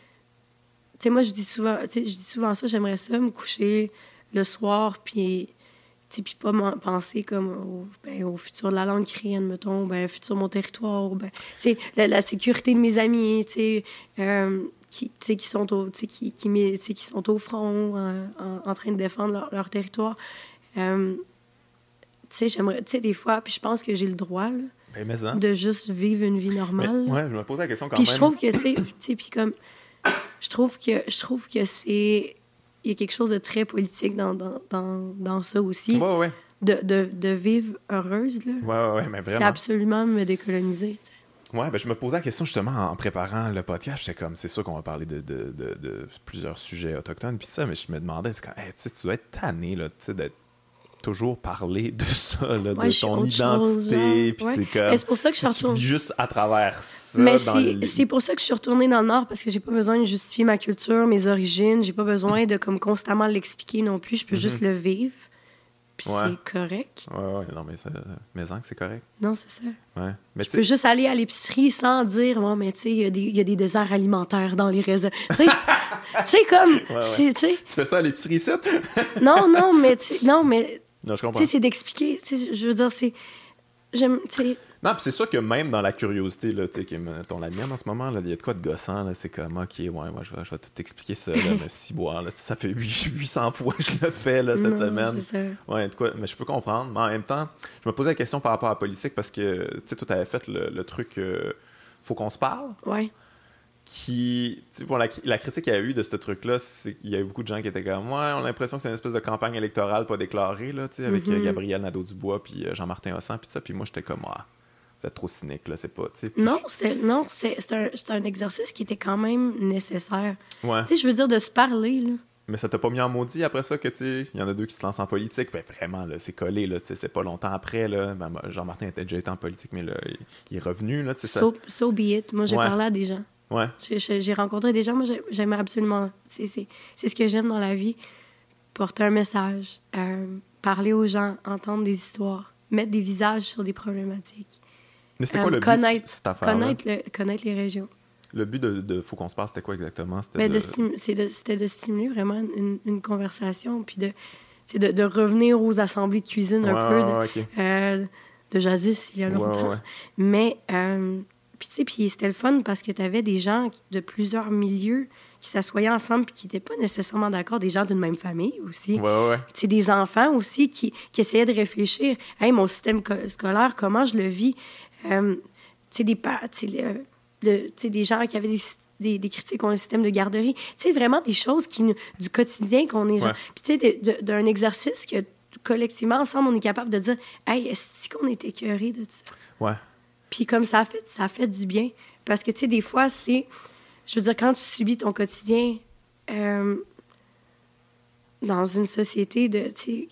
Tu sais, moi, je dis souvent ça, j'aimerais ça, me coucher le soir, puis pas penser comme au futur de la langue créenne, mettons, au futur de mon territoire, tu sais, la sécurité de mes amis, tu sais, qui sont au front en train de défendre leur territoire. Tu sais, j'aimerais, tu sais, des fois, puis je pense que j'ai le droit, là, de juste vivre une vie normale. Mais, je me posais la question quand même. Puis je trouve que, tu sais, puis comme... Je trouve que c'est... Il y a quelque chose de très politique dans ça aussi. Ouais. De vivre heureuse, là. Ouais, mais vraiment. C'est absolument me décoloniser. Ouais, je me posais la question justement en préparant le podcast. J'étais comme, c'est sûr qu'on va parler de plusieurs sujets autochtones, puis ça, mais je me demandais, tu sais, tu dois être tanné, là, tu sais, d'être toujours parler de ça, là, de ton identité, puis c'est comme... Mais c'est pour ça que je suis retournée... Tu vis juste à travers ça. Mais c'est pour ça que je suis retournée dans le Nord, parce que j'ai pas besoin de justifier ma culture, mes origines, j'ai pas besoin de comme constamment l'expliquer non plus, je peux juste le vivre, puis c'est correct. Ouais, non, mais c'est correct. Non, c'est ça. Ouais. Mais je peux juste aller à l'épicerie sans dire, oh, mais tu sais, il y a des déserts alimentaires dans les raisins. Tu sais, comme... Tu fais ça à l'épicerie ici? Non, mais... Non, je comprends. Tu sais, c'est d'expliquer. Tu sais, je veux dire, c'est... Non, puis c'est sûr que même dans la curiosité, là, tu sais, qui est la mienne en ce moment, il y a de quoi de gossant, là, c'est comme, OK, moi, je vais tout t'expliquer ça, là, mais ciboire, là, ça fait 800 fois que je le fais, là, cette semaine. C'est ça. Ouais, de quoi, mais je peux comprendre. Mais en même temps, je me posais la question par rapport à la politique, parce que, tu sais, toi, t'avais fait le truc Faut qu'on se parle. Ouais. La critique qu'il y a eu de ce truc-là, c'est qu'il y a eu beaucoup de gens qui étaient comme, ouais, on a l'impression que c'est une espèce de campagne électorale pas déclarée, là, tu sais, avec Gabriel Nadeau-Dubois puis Jean-Martin Hossan, puis ça, puis moi, j'étais comme, vous êtes trop cynique, là, c'est pas, tu sais. Non, c'est un exercice qui était quand même nécessaire. Ouais. Tu sais, je veux dire, de se parler, là. Mais ça t'a pas mis en maudit après ça que, tu sais, il y en a deux qui se lancent en politique. Ben, vraiment, là, c'est collé, là, c'est pas longtemps après, là. Ben, Jean-Martin était déjà été en politique, mais là, il est revenu, là, tu sais. So be it. Moi, j'ai parlé à des gens. Ouais. J'ai rencontré des gens, moi, j'aimais absolument... C'est ce que j'aime dans la vie. Porter un message, parler aux gens, entendre des histoires, mettre des visages sur des problématiques. Mais c'était quoi le but de cette affaire-là? Connaître les régions. Le but de Faut qu'on se parle, c'était quoi exactement? C'était de stimuler vraiment une conversation, puis de revenir aux assemblées de cuisine de jadis, il y a longtemps. Ouais. Mais, puis c'était le fun parce que tu avais des gens de plusieurs milieux qui s'assoyaient ensemble puis qui n'étaient pas nécessairement d'accord, des gens d'une même famille aussi. Ouais. Des enfants aussi qui essayaient de réfléchir. Hey, mon système scolaire, comment je le vis? Des gens qui avaient des critiques contre le système de garderie. Vraiment des choses du quotidien qu'on est... Puis d'un exercice que collectivement, ensemble, on est capable de dire « Hey, est-ce qu'on est écœurés de ça? » Ouais. Puis comme ça fait du bien. Parce que, des fois, c'est... Je veux dire, quand tu subis ton quotidien dans une société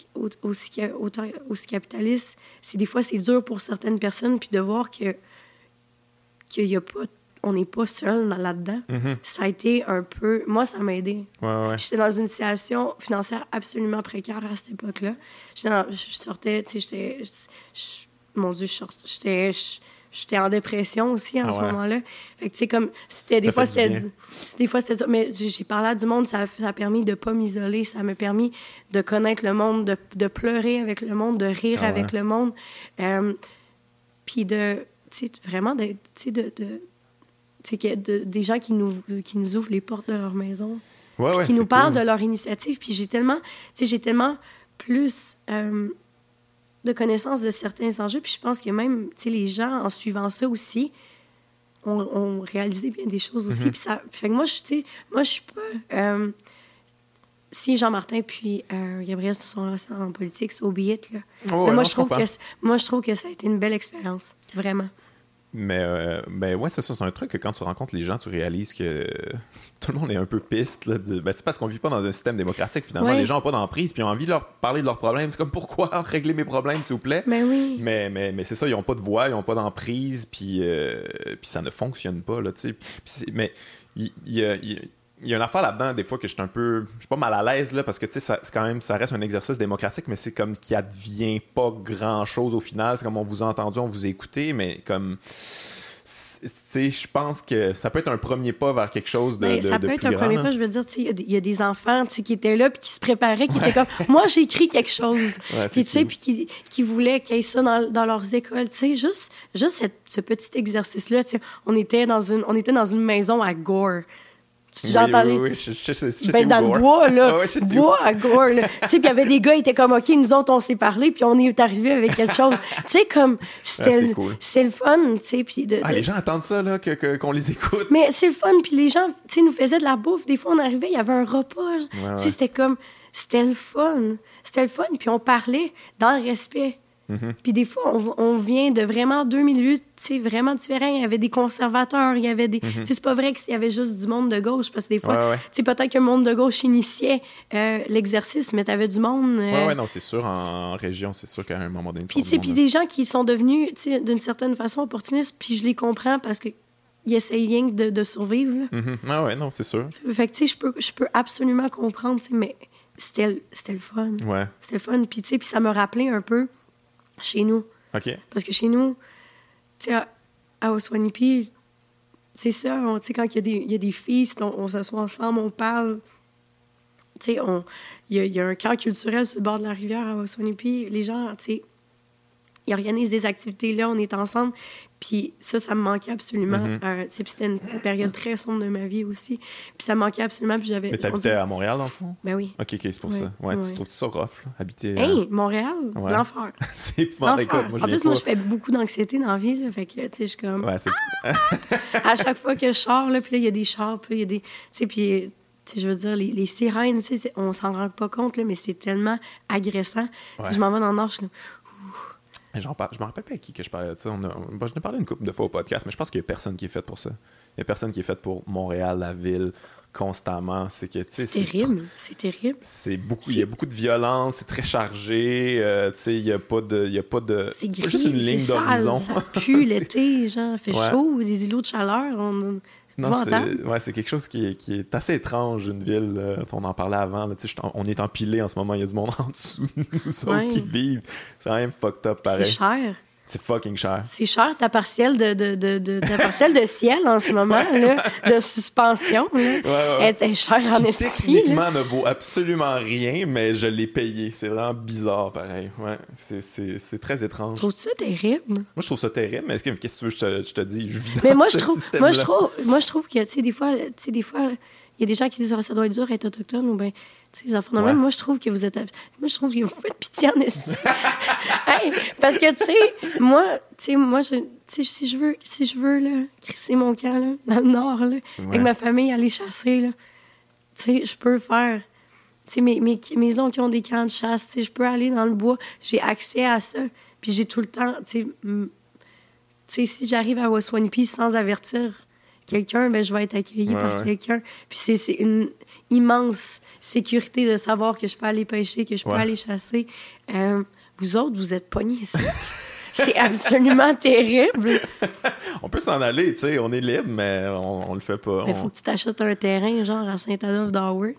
aussi capitaliste, des fois, c'est dur pour certaines personnes, puis de voir qu'il y a pas... On n'est pas seul là-dedans. Mm-hmm. Ça a été un peu... Moi, ça m'a aidé. Ouais. J'étais dans une situation financière absolument précaire à cette époque-là. Je sortais, mon Dieu, j'étais en dépression aussi en ce moment-là. Fait que, comme, des fois, c'était dur. Mais j'ai parlé à du monde, ça a permis de ne pas m'isoler, ça m'a permis de connaître le monde, de pleurer avec le monde, de rire avec le monde. Puis vraiment d'être, des gens qui nous ouvrent les portes de leur maison, Ouais, qui nous c'est parlent cool. de leur initiative. Puis j'ai tellement plus de connaissances de certains enjeux. Puis je pense que même les gens, en suivant ça aussi, ont réalisé bien des choses aussi. Puis ça fait que moi, je suis pas... si Jean-Martin puis Gabriel se sont lancés en politique, so be it, là. Oh, Mais moi, non, je trouve que ça a été une belle expérience, vraiment. Mais ouais, c'est ça, c'est un truc que quand tu rencontres les gens, tu réalises que tout le monde est un peu piste. Là, c'est parce qu'on vit pas dans un système démocratique, finalement. Ouais. Les gens n'ont pas d'emprise, puis ils ont envie de leur parler de leurs problèmes. C'est comme, pourquoi régler mes problèmes, s'il vous plaît? Mais oui. Mais c'est ça, ils n'ont pas de voix, ils n'ont pas d'emprise, puis ça ne fonctionne pas, là, tu sais. Mais il y a une affaire là-dedans, des fois, que je suis pas mal à l'aise, là, parce que, tu sais, ça reste un exercice démocratique, mais c'est comme qu'il advient pas grand-chose au final. C'est comme, on vous a entendu, on vous a écouté, mais comme... Tu sais, je pense que ça peut être un premier pas vers quelque chose de Ça peut de être plus un grand, premier là. pas, je veux dire, il y a des enfants qui étaient là, puis qui se préparaient, qui étaient comme, moi, j'ai écrit quelque chose. Ouais, Puis, tu sais, cool. puis qui voulaient qu'il y ait ça dans leurs écoles. Tu sais, juste ce petit exercice-là, tu sais, on était dans une maison à Gore. J'entends les... Oui, je sais Ben, où dans Gore. le bois, là. Ah ouais, je sais Bois à Gore, là. Tu sais, puis il y avait des gars, ils étaient comme, OK, nous autres, on s'est parlé, puis on est arrivé avec quelque chose. Tu sais, comme, c'est cool. c'est le fun, tu sais, puis Les gens attendent ça, là, qu'on les écoute. Mais c'est le fun, puis les gens, tu sais, nous faisaient de la bouffe. Des fois, on arrivait, il y avait un repas. Tu sais, c'était comme... C'était le fun. C'était le fun, puis on parlait dans le respect. Puis des fois, on vient de vraiment deux milieux, tu sais, vraiment différents. Il y avait des conservateurs, il y avait des... Tu sais, c'est pas vrai qu'il y avait juste du monde de gauche, parce que des fois, tu sais, peut-être que le monde de gauche initiait l'exercice, mais t'avais du monde... Ouais, non, c'est sûr, en région, c'est sûr qu'à un moment donné... Puis, tu sais, puis des gens qui sont devenus, tu sais, d'une certaine façon opportunistes, puis je les comprends parce que ils essayent rien que de survivre, là. Ouais, non, c'est sûr. Fait que, tu sais, je peux absolument comprendre, tu sais, mais c'était le fun. Ouais. C'était le fun. Puis, tu sais, puis ça me rappelait un peu chez nous. OK. Parce que chez nous, tu sais, à Oswanipi, c'est ça, tu sais, quand il y a des feasts, on s'assoit ensemble, on parle. Tu sais, il y a un camp culturel sur le bord de la rivière à Oswanipi. Les gens, tu sais, ils organisent des activités là, on est ensemble. Puis ça me manquait absolument. Tu sais, puis c'était une période très sombre de ma vie aussi. Puis ça me manquait absolument. Puis j'avais... Mais t'habitais à Montréal, dans le fond? Ben oui. OK, c'est pour Ouais, ça. Ouais, ouais. tu trouves ça rough, là, habiter... Hey, Montréal, Ouais. l'enfer. C'est épouvantable. L'enfer. Écoute, moi, En plus, moi, je fais beaucoup d'anxiété dans la vie. Là, fait que, tu sais, je suis comme... Ouais, c'est... À chaque fois que je sors, là, puis là, il y a des chars, puis il y a des... Tu sais, puis... Tu sais, je veux dire, les sirènes, tu sais, on s'en rend pas compte, là, mais c'est tellement agressant. Tu sais, je m'en vais dans le nord, je suis comme... Je me rappelle pas à qui que je parlais de ça. Je n'ai parlé une couple de fois au podcast, mais je pense qu'il n'y a personne qui est fait pour ça. Il n'y a personne qui est fait pour Montréal, la ville, constamment. C'est que, tu sais, c'est terrible. C'est terrible. Il y a beaucoup de violence, c'est très chargé. Tu sais, il n'y a pas de... C'est gris, juste une ligne c'est d'horizon. sale, ça pue l'été, genre, il fait Ouais. chaud, des îlots de chaleur, Non, épouvantable. c'est quelque chose qui est assez étrange, une ville. On en parlait avant. Là, on est empilé en ce moment. Il y a du monde en dessous de nous autres qui vivent. C'est quand même fucked up, pareil. C'est cher. C'est fucking cher. C'est cher, ta partielle ta partielle de ciel en ce moment, là, de suspension. Là. Ouais. Elle est chère en Qui, esti. techniquement, ne vaut absolument rien, mais je l'ai payé. C'est vraiment bizarre, pareil. Ouais, c'est très étrange. Trouves-tu ça terrible? Moi, je trouve ça terrible, mais qu'est-ce que tu veux que je te dis? Je vis Mais dans moi, ce je trouve que, tu sais, des fois, il y a des gens qui disent, ça doit être dur être autochtone, ou bien, tu sais, les enfants de même. Moi, je trouve que vous vous faites pitié en esti. Hey, parce que, tu sais, moi, si je veux, là, crisser mon camp, là, dans le nord, là, avec ma famille, aller chasser, là, tu sais, je peux faire. Tu sais, mes oncles qui ont des camps de chasse, tu sais, je peux aller dans le bois, j'ai accès à ça, puis j'ai tout le temps, tu sais, si j'arrive à Waswanipi sans avertir quelqu'un, ben je vais être accueillie par quelqu'un. Puis c'est une immense sécurité de savoir que je peux aller pêcher, que je peux aller chasser. Vous autres, vous êtes pognés ici. C'est absolument terrible. On peut s'en aller, tu sais, on est libre, mais on le fait pas. Il faut que tu t'achètes un terrain, genre à Saint-Adolphe-d'Howard.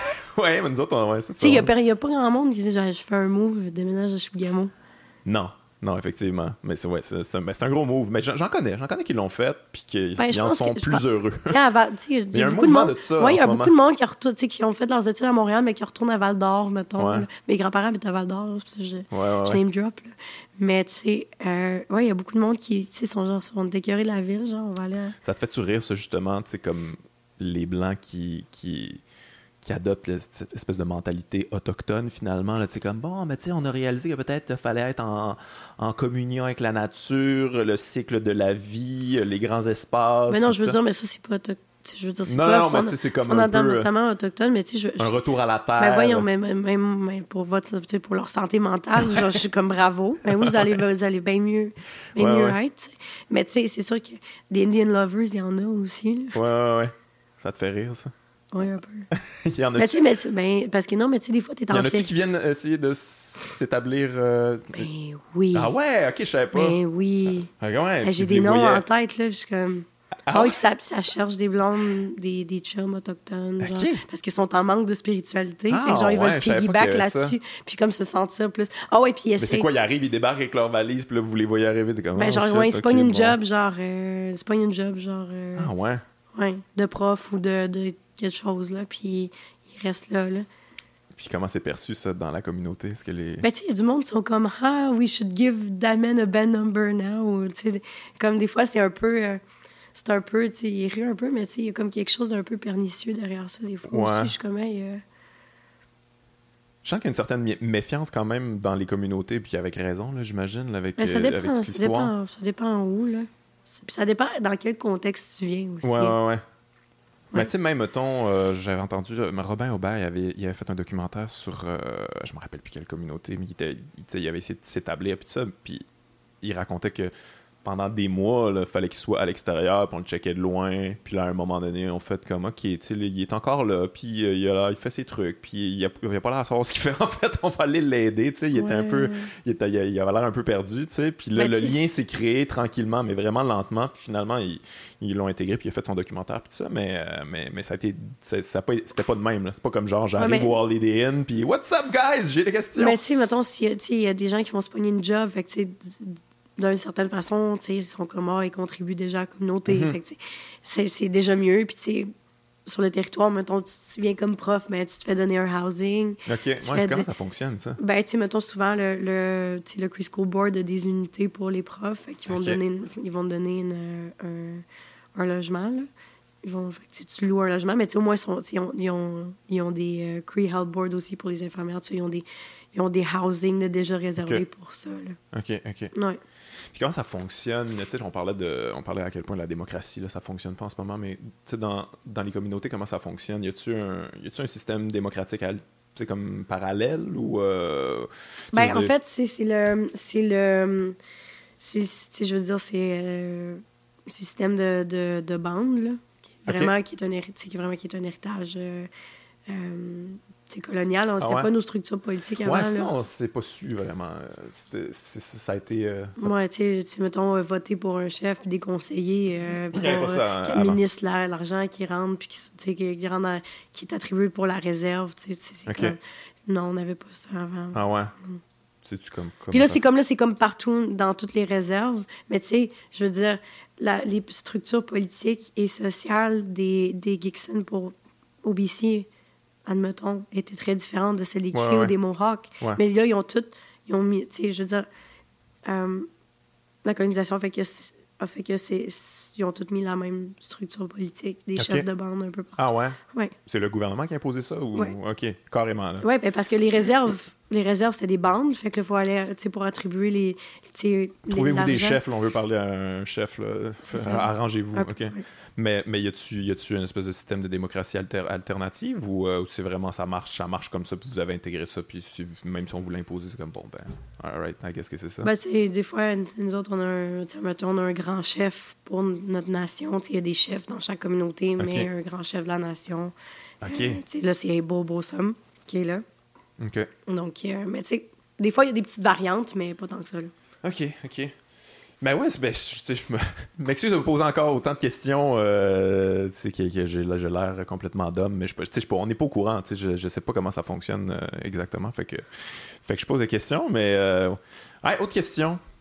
Ouais, mais nous autres, c'est ça. Tu sais, il n'y a pas grand monde qui dit, je fais un move, je déménage à Chibougamau. Non. Non, effectivement. Mais c'est un gros move. Mais j'en connais qui l'ont fait, puis qu'ils en sont plus heureux. Il y a beaucoup de monde. Oui, il y a beaucoup de monde qui ont fait leurs études à Montréal, mais qui retournent à Val-d'Or, mettons. Ouais. Mes grands-parents habitent à Val-d'or, je name drop. Là. Mais tu sais, il y a beaucoup de monde qui sont décorés de la ville, genre, on va aller. Ça te fait-tu rire, ça, justement, tu sais, comme les Blancs qui adoptent cette espèce de mentalité autochtone, finalement, là, tu sais, comme, bon, mais tu sais, on a réalisé que peut-être fallait être en communion avec la nature, le cycle de la vie, les grands espaces. Mais non, je veux dire, mais ça, c'est pas autochtone. Je veux dire, c'est non, mais tu sais, c'est comme un peu... notamment autochtone, mais tu sais... Un retour à la terre. Ben voyons, même pour leur santé mentale, genre, je suis comme bravo. Ben oui, vous allez bien mieux être. Mais tu sais, c'est sûr que des Indian lovers, il y en a aussi. Là. Ouais. Ça te fait rire, ça? Oui, un peu. Il y en a parce que non, mais tu sais, des fois, t'es en... Il y en a-tu qui viennent essayer de s'établir... Ben oui. Ah ouais? OK, je savais pas. Ben oui. Ouais, j'ai des noms en tête, là, puis je suis comme... oui, ça cherche des blondes, des chums autochtones, genre, parce qu'ils sont en manque de spiritualité. Fait que genre, ils veulent piggyback là-dessus, puis comme se sentir plus... Ah ouais, puis mais c'est quoi, ils arrivent, ils débarquent avec leur valise, puis là, vous les voyez arriver, t'es comme... Ben genre, ils se pognent une job, genre... Ah ouais? Ouais, de prof ou de quelque chose, là, puis ils restent là. Puis comment c'est perçu, ça, dans la communauté? Est-ce que les... Ben, tu sais, il y a du monde qui sont comme « Ah, we should give that man a bad number now », tu sais, comme des fois, c'est un peu, tu sais, il rit un peu, mais tu sais, il y a comme quelque chose d'un peu pernicieux derrière ça, des fois aussi. Je suis comme, hey, Je sens qu'il y a une certaine méfiance quand même dans les communautés, puis avec raison, là, j'imagine, avec, ben, ça dépend, avec l'histoire. Ça dépend où, là. Puis ça dépend dans quel contexte tu viens aussi. Ouais. Mais tu sais, même, mettons, j'avais entendu, Robin Aubert, il avait fait un documentaire sur, je me rappelle plus quelle communauté, mais il avait essayé de s'établir, puis tout ça, puis il racontait que pendant des mois, il fallait qu'il soit à l'extérieur, puis on le checkait de loin, puis là, à un moment donné, on fait comme, OK, tu sais, il est encore là, puis il fait ses trucs, puis il a pas l'air à savoir ce qu'il fait, en fait, on va aller l'aider, tu sais, il était un peu, il avait l'air un peu perdu, tu sais, puis là, le lien s'est créé tranquillement, mais vraiment lentement, puis finalement, ils l'ont intégré, puis il a fait son documentaire, puis tout ça, mais ça a été, c'était pas de même, là. C'est pas comme genre, j'arrive au Holiday Inn, puis what's up, guys, j'ai des questions. Mais tu sais, mettons, il y a des gens qui vont se pogner une job, fait que tu sais, d'une certaine façon, tu sais, ils sont comme ils contribuent déjà à la communauté. Fait que, c'est déjà mieux. Puis, tu sais, sur le territoire, mettons, tu viens comme prof, mais tu te fais donner un housing. OK. Comment ça fonctionne, ça? Ben, tu sais, mettons, souvent, le Preschool Board a des unités pour les profs. Fait qu'ils vont te donner un logement, là. Tu loues un logement, mais tu sais, au moins, ils ont des Cree Health Board aussi pour les infirmières. Tu sais, ils ont des housings déjà réservés pour ça, là. OK. Ouais. Puis comment ça fonctionne? Tu sais, on parlait à quel point la démocratie, là, ça fonctionne pas en ce moment, mais tu sais, dans les communautés, comment ça fonctionne? Y a-tu un système démocratique comme parallèle ou... Ben, en fait, c'est le système de bande, là, qui est un héritage colonial. C'était pas nos structures politiques avant. Ouais, ça, là. on s'est pas su vraiment. Ça a été... Ouais, tu sais, mettons, voter pour un chef, puis des conseillers, puis qui administrent l'argent qui rentre, puis qui est attribué pour la réserve. Tu sais, c'est comme... Non, on n'avait pas ça avant. Ah ouais? C'est-tu comme puis là, c'est comme partout, dans toutes les réserves. Mais tu sais, je veux dire, les structures politiques et sociales des Gibson pour OBC, admettons, étaient très différentes de celles des Cris ou des Mohawks. Ouais. Mais là, ils ont mis, tu sais, je veux dire, la colonisation a fait que ils ont tous mis la même structure politique, des chefs de bande un peu partout. Ah ouais? Ouais. C'est le gouvernement qui a imposé ça? Ou... Ouais. OK, carrément. Là. Oui, parce que les réserves, c'était des bandes, fait que là, il faut aller, tu sais, pour attribuer les... Trouvez-vous des chefs, là, on veut parler à un chef, là. Arrangez-vous, OK. Ouais. Mais y a-tu une espèce de système de démocratie alternative ou c'est vraiment ça marche comme ça, puis vous avez intégré ça, puis même si on vous l'impose, c'est comme bon, ben, alright, qu'est-ce que c'est ça? Ben, tu sais, des fois, nous autres, on a un grand chef pour notre nation. Il y a des chefs dans chaque communauté, mais un grand chef de la nation. OK. Là, c'est Bobo Sam qui est là. OK. Donc, mais tu sais, des fois, il y a des petites variantes, mais pas tant que ça, là. OK. Ben ouais, je m'excuse de vous poser encore autant de questions, tu sais, que j'ai l'air complètement d'homme, mais on n'est pas au courant, tu sais, je sais pas comment ça fonctionne exactement, fait que je pose des questions, mais autre question,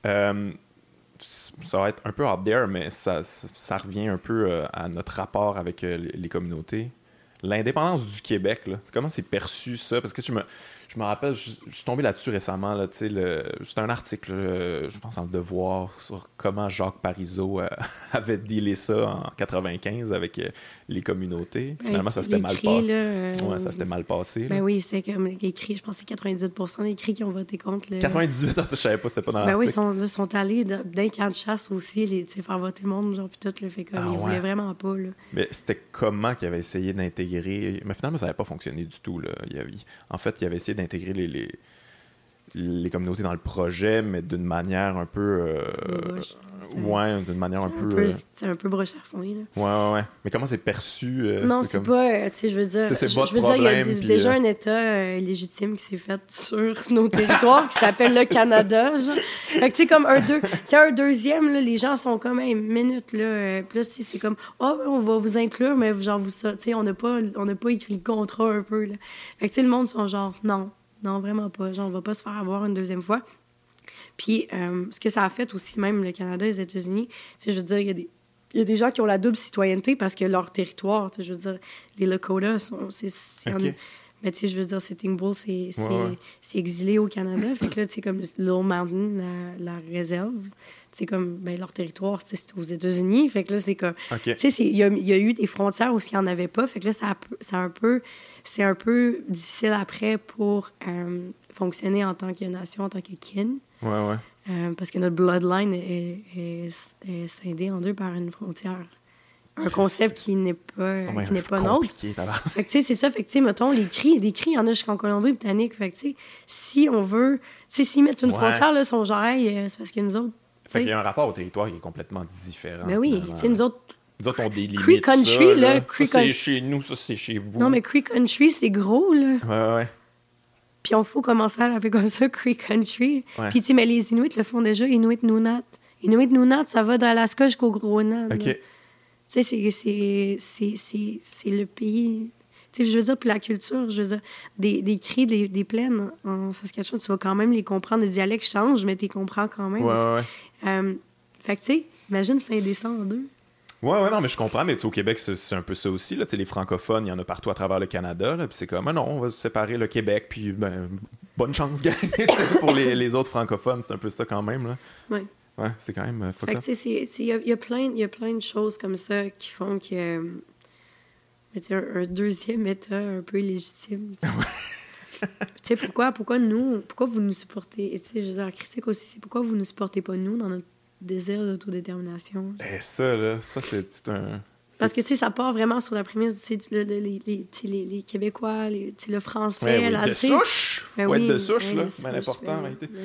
Ça va être un peu out there, mais ça revient un peu à notre rapport avec les communautés. L'indépendance du Québec, là, comment c'est perçu ça? Parce que je me rappelle, je suis tombé là-dessus récemment, là, c'était un article, je pense dans Le Devoir, sur comment Jacques Parizeau avait dealé ça en 95 avec les communautés. Finalement, ça s'était mal passé. Ça s'était mal passé. Ben oui, c'était comme les cris, je pense que c'est 98% des cris qui ont voté contre. 98, ça, je savais pas, c'était pas dans l'article. Ben oui, ils sont allés d'un camp de chasse aussi, faire voter le monde, genre, puis tout, fait comme, ils voulaient vraiment pas, là. Mais c'était comment qu'ils avaient essayé d'intégrer... Mais finalement, ça n'avait pas fonctionné du tout, là. En fait, ils avaient essayé d'intégrer les communautés dans le projet, mais d'une manière un peu... d'une manière un peu... C'est un peu broche à fond, là. Ouais. Mais comment c'est perçu? Non, c'est pas... je veux dire... C'est votre problème. Il y a déjà un État légitime qui s'est fait sur nos territoires, qui s'appelle le Canada, genre. Fait que, tu sais, comme un deuxième, là, les gens sont comme, hey, minute, là. Puis là, c'est comme, on va vous inclure, mais genre, tu sais, on n'a pas écrit le contrat un peu, là. Fait que, tu sais, le monde sont genre, non, vraiment pas. Genre, on va pas se faire avoir une deuxième fois. Puis, ce que ça a fait aussi, même le Canada et les États-Unis, tu sais, je veux dire, il y a des gens qui ont la double citoyenneté parce que leur territoire, tu sais, je veux dire, les Lakota mais tu sais, je veux dire, Sitting Bull, c'est exilé au Canada. Fait que là, tu sais, comme Little Mountain, la réserve, c'est comme, ben, leur territoire, tu sais, c'est aux États-Unis. Fait que là, c'est comme... Tu sais, il y a eu des frontières où il n'y en avait pas. Fait que là, c'est un peu difficile après pour fonctionner en tant que nation, en tant que kin. Ouais. Parce que notre bloodline est scindée en deux par une frontière. Un concept qui n'est pas nôtre. Fait que, tu sais, c'est ça. Fait que, tu sais, mettons, les cris, il y en a jusqu'en Colombie-Britannique. Fait que, tu sais, si on veut... Tu sais, s'ils mettent une frontière, là, son genre, c'est parce que nous autres... Fait qu'il y a un rapport au territoire qui est complètement différent. Ben oui, tu sais, nous autres... Nous autres, on délimites Cree Country, ça, là. Ça, c'est chez nous, ça, c'est chez vous. Non, mais Cree Country, c'est gros, là. Ouais. Puis on faut commencer à l'appeler comme ça, Cree Country. Puis, tu sais, mais les Inuits le font déjà, Inuit-Nunat. Inuit-Nunat, ça va d'Alaska jusqu'au Groenland. OK. Tu sais, c'est le pays... Tu sais, je veux dire, puis la culture, je veux dire, des cris, des plaines en Saskatchewan, tu vas quand même les comprendre. Le dialecte change, mais tu les comprends quand même. Ouais. Fait que, tu sais, imagine Saint-Décent en deux. Ouais, non, mais je comprends, mais tu sais, au Québec, c'est un peu ça aussi, là. Tu sais, les francophones, il y en a partout à travers le Canada, là, puis c'est comme, non, on va se séparer le Québec, puis, ben, bonne chance, gang, pour les autres francophones, c'est un peu ça quand même, là. Ouais. Ouais, c'est quand même fuck up. Fait que, tu sais, il y a plein de choses comme ça qui font que... un deuxième État un peu illégitime. Tu sais, pourquoi vous nous supportez? Tu sais, je veux dire, la critique aussi, c'est pourquoi vous ne nous supportez pas, nous, dans notre désir d'autodétermination? Ça, c'est tout un... Parce que, tu sais, ça part vraiment sur la prémisse, tu sais, les Québécois, le français... de souche! Faut être de souche, là. C'est bien important,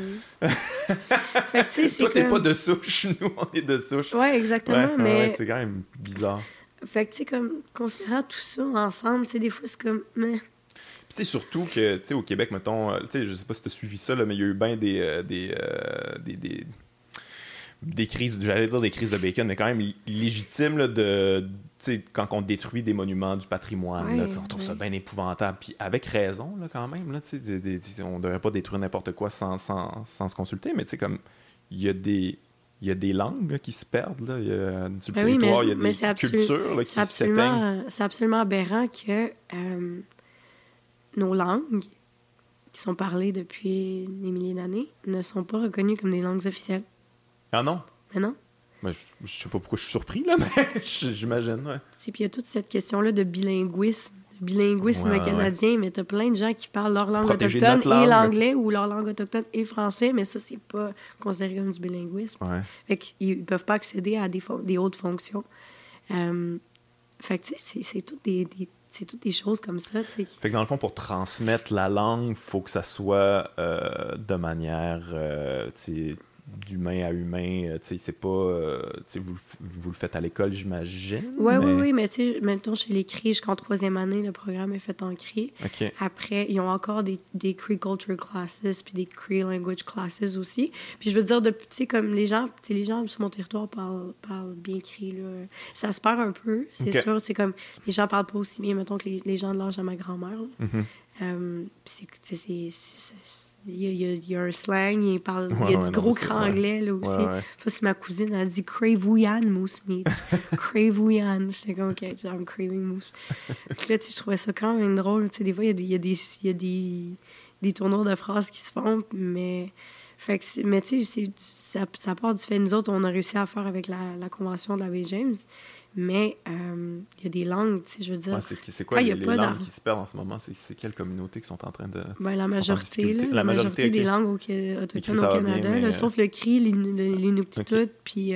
Fait que, tu sais, toi, t'es pas de souche, nous, on est de souche. Ouais, exactement, mais... c'est quand même bizarre. Fait que, tu sais, comme, considérant tout ça ensemble, tu sais, des fois, c'est comme... Mais... Puis, tu sais, surtout que, tu sais, au Québec, mettons, tu sais, je sais pas si t'as suivi ça, là, mais il y a eu bien des crises, j'allais dire des crises de bacon, mais quand même légitimes, là, de, tu sais, quand on détruit des monuments du patrimoine, là, on trouve ça bien épouvantable. Puis, avec raison, là, quand même, là, tu sais, on devrait pas détruire n'importe quoi sans se consulter, mais tu sais, comme, il y a des langues là, qui se perdent. Là. Sur le territoire, il y a des cultures là, qui s'éteignent. C'est absolument aberrant que nos langues, qui sont parlées depuis des milliers d'années, ne sont pas reconnues comme des langues officielles. Ah non? Mais non. Ben, je sais pas pourquoi je suis surpris, là, mais j'imagine. Ouais. Puis il y a toute cette question-là de bilinguisme canadien, mais t'as plein de gens qui parlent leur langue autochtone et l'anglais ou leur langue autochtone et français, mais ça, c'est pas considéré comme du bilinguisme. Ouais. Fait qu'ils peuvent pas accéder à des hautes fonctions. Fait que, tu sais, c'est toutes des choses comme ça. T'sais. Fait que dans le fond, pour transmettre la langue, il faut que ça soit de manière d'humain à humain. C'est pas... vous le faites à l'école, j'imagine. Oui, mais tu sais, mettons, chez les Cris, jusqu'en 3e année, le programme est fait en Cri. Okay. Après, ils ont encore des Cree Culture Classes puis des Cree Language Classes aussi. Puis je veux dire, tu sais, comme les gens sur mon territoire parlent bien Cri, là. Ça se perd un peu, c'est sûr. C'est comme, les gens parlent pas aussi bien, mettons, que les gens de l'âge de ma grand-mère. Mm-hmm. C'est il y a un slang, il y a du gros cranglais là aussi. Ça, c'est ma cousine, elle dit Crave-Ouyan Moose Meat. Crave-Ouyan. J'étais comme, OK, I'm craving moose. Puis là, tu sais, je trouvais ça quand même drôle. Tu sais, des fois, il y a des tournures de phrases qui se font, mais tu sais, ça part du fait, nous autres, on a réussi à faire avec la convention de la baie James. Mais il y a des langues, tu sais, je veux dire... c'est quoi les langues qui se perdent en ce moment? C'est quelles communautés qui sont en train de... La majorité, là. La majorité des langues autochtones au Canada, bien, là, sauf le cri, l'Inuktitut, puis...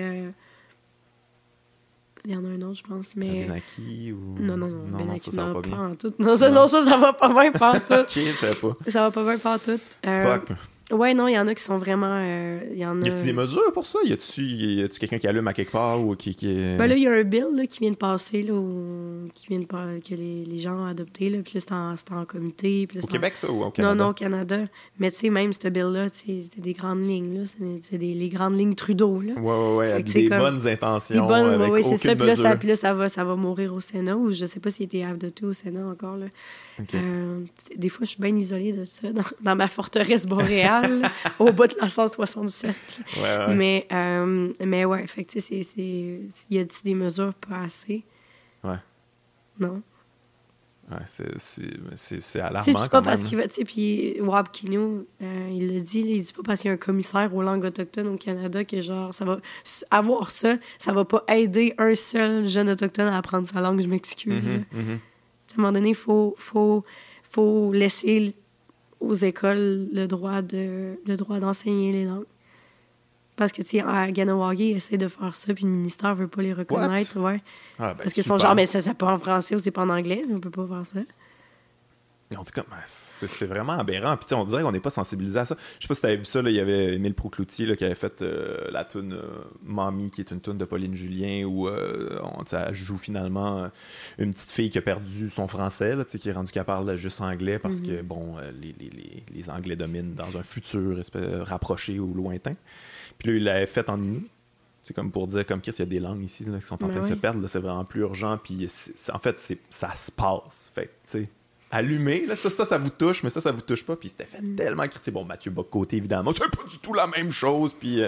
il y en a un autre, je pense, mais... Benaki ou... Non, Benaki, ça va pas bien. En tout. Non, ça va pas bien pas en tout. OK, je savais pas. Ça va pas bien pas en tout. Fuck. Ouais, non, il y en a qui sont vraiment... Y a-tu des mesures pour ça? Y a-tu quelqu'un qui allume à quelque part ou qui est... Ben là, il y a un bill là, qui vient de passer, là, que les gens ont adopté, là, puis là, c'est en comité. Puis là, au Québec, ça, ou au Canada? Non, au Canada. Mais tu sais, même ce bill-là, c'était des grandes lignes, là. C'est les grandes lignes Trudeau, là. Ouais, avec des bonnes intentions, avec c'est ça. mesure. Puis là, ça va mourir au Sénat, ou je sais pas s'il a été adopté au Sénat encore, là. Okay. Des fois, je suis bien isolée de ça, dans ma forteresse boréale, au bas de la 167. Ouais. Mais ouais, fait que tu sais, y a-tu des mesures pas assez? Ouais. Non. Ouais, c'est alarmant. C'est pas parce qu'il va, tu sais, puis Wab Kinew, il le dit, il dit pas parce qu'il y a un commissaire aux langues autochtones au Canada que genre, ça va avoir ça va pas aider un seul jeune autochtone à apprendre sa langue, je m'excuse. À un moment donné, il faut laisser aux écoles le droit d'enseigner les langues. Parce que, tu sais, à Ganawagi, ils essaient de faire ça, puis le ministère veut pas les reconnaître. Ouais. Ah, ben, parce qu'ils sont genre, mais c'est pas en français ou c'est pas en anglais, on peut pas faire ça. On dit comme, c'est vraiment aberrant. Puis on dirait qu'on n'est pas sensibilisé à ça. Je sais pas si tu avais vu ça, il y avait Émile Proucloutier là, qui avait fait la toune Mamie, qui est une toune de Pauline Julien, où elle joue finalement une petite fille qui a perdu son français, là, qui est rendue qu'elle parle juste anglais parce que, bon, les Anglais dominent dans un futur rapproché ou lointain. Puis là, il l'avait fait en Innu. C'est comme pour dire, comme Chris, il y a des langues ici là, qui sont en train de se perdre. Là, c'est vraiment plus urgent. Puis en fait, ça se passe. Fait tu sais, allumé, là, ça vous touche, mais ça vous touche pas. Puis c'était fait tellement critiqué. Bon, Mathieu Bock-Côté, évidemment, c'est pas du tout la même chose. Puis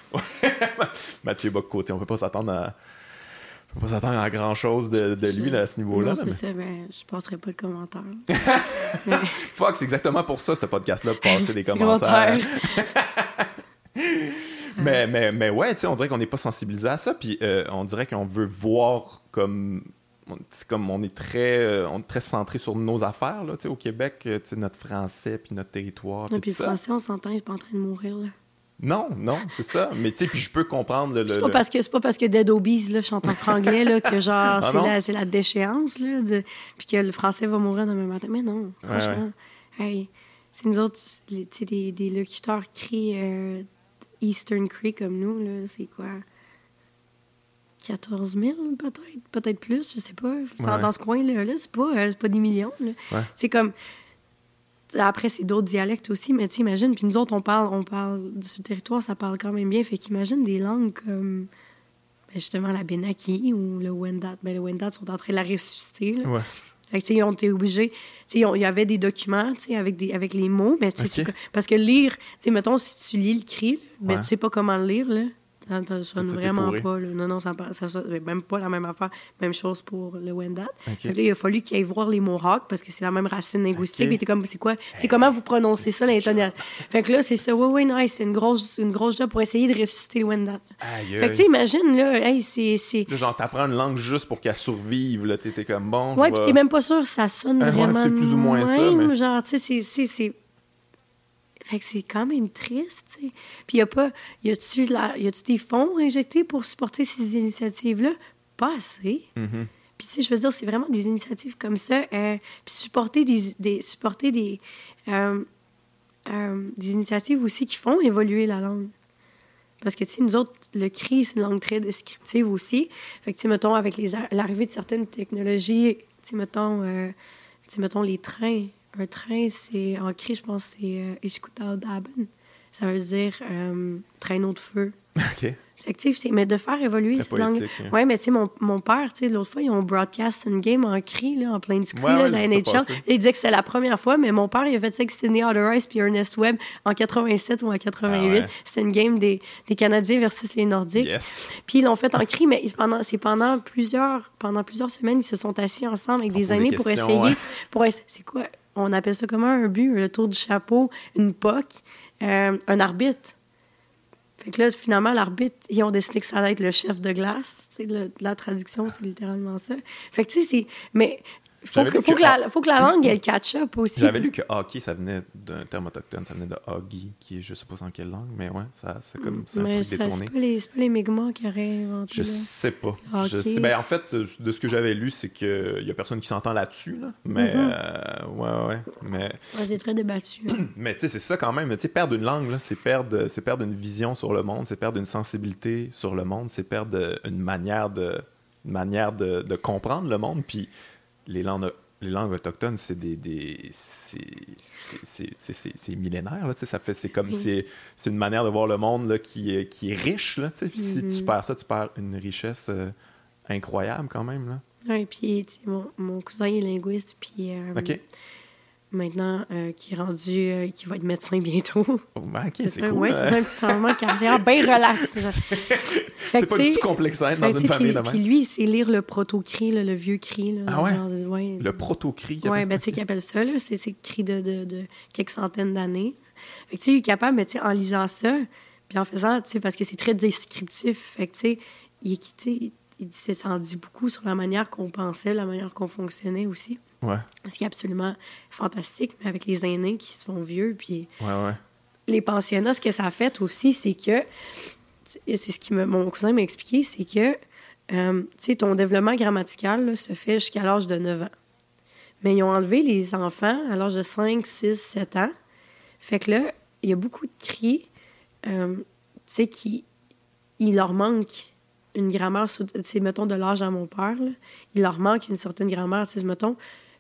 Mathieu Bock-Côté, on peut pas s'attendre à grand-chose de lui là, à ce niveau-là. Non, c'est ça, ben, je passerai pas de commentaires. Fuck, c'est exactement pour ça, ce podcast-là, de passer des commentaires. Mais ouais, tu sais, on dirait qu'on n'est pas sensibilisé à ça, puis on dirait qu'on veut voir comme on est très centré sur nos affaires, là, tu sais, au Québec, tu sais, notre français, puis notre territoire, puis le français, on s'entend, il est pas en train de mourir, là. Non, c'est ça. Mais tu sais, puis je peux comprendre c'est pas parce que Dead Obies, là, chante en franglais, là, que genre, c'est la déchéance, là, puis que le français va mourir demain matin. Mais non, franchement. Ouais. Hey, c'est nous autres, tu sais, des locuteurs crient Eastern Cree comme nous, là, c'est quoi? 14 000, peut-être plus, je sais pas. Dans ce coin-là, c'est pas des millions, là. Ouais. C'est comme... Après, c'est d'autres dialectes aussi, mais tu imagines, puis nous autres, on parle sur le territoire, ça parle quand même bien, fait qu'imagine des langues comme, justement, la Benaki ou le Wendat. Ben, le Wendat sont en train de la ressusciter, là. Ouais. Fait que, tu sais, ils ont été obligés, tu sais, il y avait des documents, tu sais, avec les mots, mais tu sais, parce que lire, tu sais, mettons, si tu lis le cri, ben, tu sais pas comment le lire, là. Ça sonne vraiment pas. Là. Non, ça sonne même pas la même affaire. Même chose pour le Wendat. Okay. Là, il a fallu qu'il aille voir les Mohawks parce que c'est la même racine linguistique. Okay. Comme, c'est quoi? C'est comment vous prononcez ça, l'intonation? Fait que là, c'est ça. Oui, non, c'est une grosse job pour essayer de ressusciter le Wendat. Fait que, tu sais, imagine, là, c'est... Là, genre, t'apprends une langue juste pour qu'elle survive, là. T'es comme bon. Ouais, puis t'es même pas sûr ça sonne vraiment. C'est plus ou moins même, ça. Mais... Genre, tu sais, c'est... Fait que c'est quand même triste, tu sais. Puis y a-tu des fonds injectés pour supporter ces initiatives-là? Pas assez. Mm-hmm. Puis tu sais, je veux dire, c'est vraiment des initiatives comme ça. Puis supporter des initiatives aussi qui font évoluer la langue. Parce que, tu sais, nous autres, le cri, c'est une langue très descriptive aussi. Fait que, tu sais, mettons, avec l'arrivée de certaines technologies, tu sais, mettons les trains. Un train, c'est en cri, je pense, c'est Iskutaudaben. Ça veut dire traîneau de feu. OK. Fait que, tu sais, mais de faire évoluer cette langue. Oui, mais tu sais, mon père, tu sais, l'autre fois, ils ont broadcast une game en cri, là, en plein screen, là, de la NHL. Il disait que c'était la première fois, mais mon père, il a fait ça avec Sidney Otterice puis Ernest Webb en 87 ou en 88. C'était une game des Canadiens versus les Nordiques. Yes. Puis ils l'ont fait en cri, mais pendant plusieurs semaines, ils se sont assis ensemble avec des aînés pour essayer. C'est quoi? On appelle ça comment un but? Le tour du chapeau, une poque, un arbitre. Fait que là, finalement, l'arbitre, ils ont décidé que ça allait être le chef de glace. La traduction, c'est littéralement ça. Fait que, tu sais, c'est... Mais faut que la langue, elle catch up aussi. J'avais lu que hockey, ça venait d'un terme autochtone. Ça venait de hoggy, qui est, je sais pas en quelle langue, mais ouais, c'est comme ça. Mais c'est pas les Mi'kmaq qui auraient inventé. Je sais pas. Ben, en fait, de ce que j'avais lu, c'est qu'il y a personne qui s'entend là-dessus, là. Mais, mais... Ouais, c'est très débattu. Hein. Mais tu sais, c'est ça quand même. Tu sais, perdre une langue, là, c'est perdre une vision sur le monde, c'est perdre une sensibilité sur le monde, c'est perdre une manière de comprendre le monde. Puis les langues autochtones, c'est c'est millénaire, là, ça fait, c'est comme c'est une manière de voir le monde là, qui est riche, là, puis si tu perds ça, tu perds une richesse incroyable quand même, là. Oui, puis mon cousin est linguiste, puis maintenant qui est rendu, qui va être médecin bientôt. C'est cool. Oui, c'est ça, un petit changement de carrière bien relax. C'est pas du tout complexant dans une famille de même. Puis lui, il sait lire le proto-cri, le vieux cri. Là, ah ouais? Genre, le proto-cri? Oui, ben tu sais qu'il appelle ça, là, c'est cri de quelques centaines d'années. Fait que tu sais, il est capable, mais tu sais, en lisant ça, puis en faisant, tu sais, parce que c'est très descriptif, fait que tu sais, il s'en dit beaucoup sur la manière qu'on pensait, la manière qu'on fonctionnait aussi. Ouais. Ce qui est absolument fantastique, mais avec les aînés qui se font vieux, puis ouais. Les pensionnats, ce que ça a fait aussi, c'est que, c'est ce que mon cousin m'a expliqué, c'est que, tu sais, ton développement grammatical là, se fait jusqu'à l'âge de 9 ans. Mais ils ont enlevé les enfants à l'âge de 5, 6, 7 ans. Fait que là, il y a beaucoup de cris, tu sais, il leur manque une grammaire, tu sais, mettons, de l'âge à mon père, là, il leur manque une certaine grammaire, tu sais, mettons,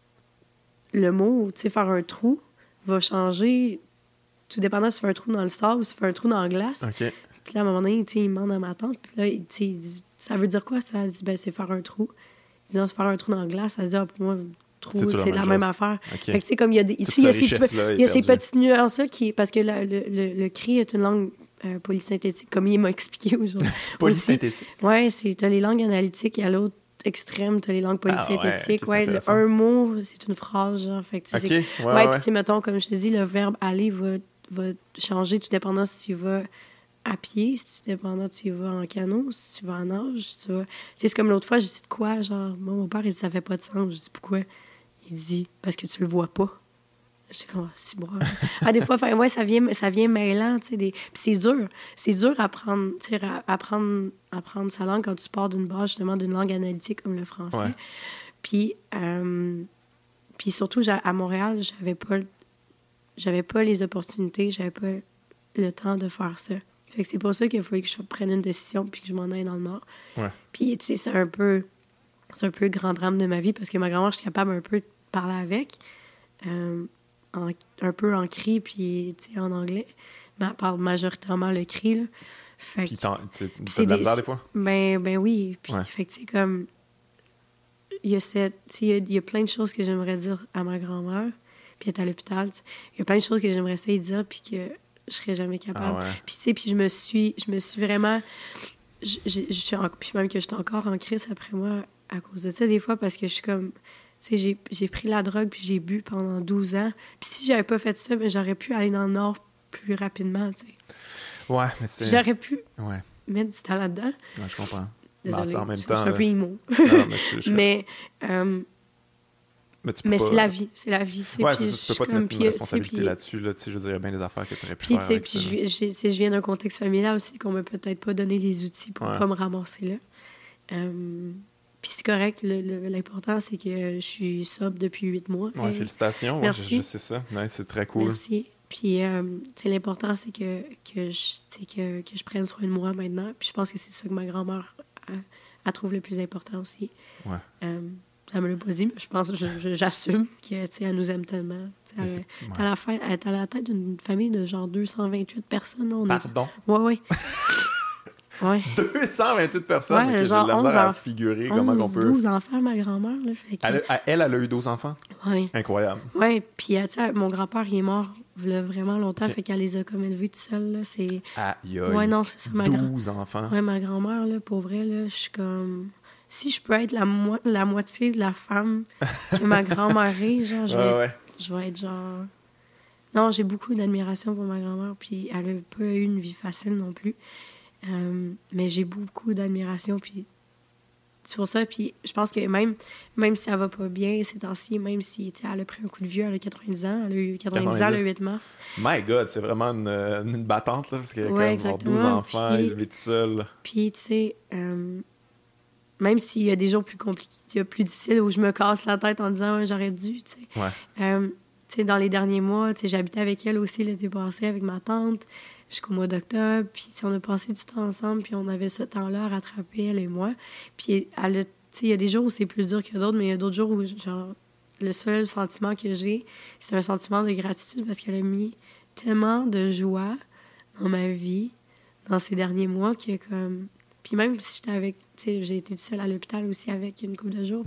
le mot, tu sais, faire un trou va changer, tout dépendant si tu fais un trou dans le sable ou si tu fais un trou dans la glace. OK. Puis là, à un moment donné, tu sais, il demande à ma tante, puis là, tu sais, il dit, ça veut dire quoi? Ça dit, ben, c'est faire un trou. Il dit, non, c'est faire un trou dans la glace. Ça dit, ah, pour moi, trou, c'est la même affaire. Okay. Fait que, tu sais, comme il y a, il y a ces petites nuances-là qui, parce que le cri est une langue polysynthétique, comme il m'a expliqué aujourd'hui. Polysynthétique? Oui, tu as les langues analytiques et à l'autre extrême, tu as les langues polysynthétiques. Un mot, c'est une phrase, genre. Fait que, OK, puis tu sais, mettons, comme je te dis, le verbe aller va changer tout dépendant si tu vas à pied, si tu dépendant si tu vas en canot, si tu vas en nage, si tu vas... C'est comme l'autre fois, j'ai dit de quoi, genre, mon père, il dit, ça fait pas de sens. Je dis, pourquoi? Il dit, parce que tu le vois pas. J'étais comme, c'est bon. Des fois, ouais, ça vient mêlant, tu sais. Puis c'est dur à apprendre, tu sais, apprendre sa langue quand tu pars d'une base, justement, d'une langue analytique comme le français. Ouais. Puis surtout, à Montréal, j'avais pas les opportunités, j'avais pas le temps de faire ça. Fait que c'est pour ça qu'il fallait que je prenne une décision puis que je m'en aille dans le Nord. Ouais. Puis, tu sais, c'est un peu le grand drame de ma vie parce que ma grand-mère, je suis capable un peu de parler avec. Un peu en cri, puis en anglais. Mais elle parle majoritairement le cri, là. Fait puis t'as de la misère des fois? Ben oui. Puis, ouais. Fait que, tu sais, comme... Il y a plein de choses que j'aimerais dire à ma grand-mère, puis elle est à l'hôpital. Il y a plein de choses que j'aimerais ça y dire, puis que je serais jamais capable. Ah ouais. Puis, tu sais, puis je me suis vraiment... Puis même que j'étais encore en crise après moi à cause de ça, des fois, parce que je suis comme... Tu sais, j'ai pris la drogue puis j'ai bu pendant 12 ans. Puis si j'avais pas fait ça, ben, j'aurais pu aller dans le Nord plus rapidement, tu sais. Ouais, mais tu sais... J'aurais pu mettre du temps là-dedans. Ouais, je comprends. Désolée, en même temps, je suis un peu immo. mais mais c'est la vie, tu sais. Ouais, tu peux pas te mettre une responsabilité là-dessus, là, tu sais, je veux dire, il y a bien des affaires que tu aurais pu faire avec ça. Puis je viens d'un contexte familial aussi qu'on m'a peut-être pas donné les outils pour pas me ramasser là. Puis c'est correct, l'important, c'est que je suis sobre depuis 8 mois. Ouais, félicitations. Merci. Je sais ça. Ouais, c'est très cool. Merci. Puis, l'important, c'est que je prenne soin de moi maintenant. Puis je pense que c'est ça que ma grand-mère elle trouve le plus important aussi. Ouais. Ça me l'a pas dit, mais je pense que j'assume qu'elle nous aime tellement. Elle est à la tête d'une famille de genre 228 personnes. Pardon? Oui. Ouais. 228 personnes. Ouais, Okay, genre j'ai de la misère à 11 figurer comment on peut... 12 enfants, ma grand-mère. Là, fait que... Elle a eu 12 enfants? Oui. Incroyable. Oui, puis mon grand-père, il est mort il y a vraiment longtemps, fait qu'elle les a comme élevés toute seule. Là, c'est... Aïe, ouais, non, c'est ça. 12 enfants. Oui, ma grand-mère, là, pour vrai, là, je suis comme... Si je peux être la moitié de la femme que ma grand-mère est, genre, je vais être genre... Non, j'ai beaucoup d'admiration pour ma grand-mère, puis elle a pas eu une vie facile non plus. Mais j'ai beaucoup d'admiration, puis c'est pour ça. Puis je pense que même si elle va pas bien ces temps-ci, même si elle a pris un coup de vieux, elle a 90 ans, elle a eu 90 ans le 8 mars. My God, c'est vraiment une battante, là, parce qu'elle a comme 12 enfants, élevée toute seule. Puis, tu sais, même s'il y a des jours plus compliqués, plus difficiles, où je me casse la tête en disant j'aurais dû, tu sais. Ouais. Tu sais, dans les derniers mois, tu sais, j'habitais avec elle aussi l'été passé, avec ma tante, jusqu'au mois d'octobre. Puis, tu sais, on a passé du temps ensemble, puis on avait ce temps-là à rattraper, elle et moi. Puis, tu sais, il y a des jours où c'est plus dur que d'autres, mais il y a d'autres jours où, genre, le seul sentiment que j'ai, c'est un sentiment de gratitude parce qu'elle a mis tellement de joie dans ma vie dans ces derniers mois que, comme... Puis même si j'étais avec... Tu sais, j'ai été toute seule à l'hôpital aussi avec une couple de jours,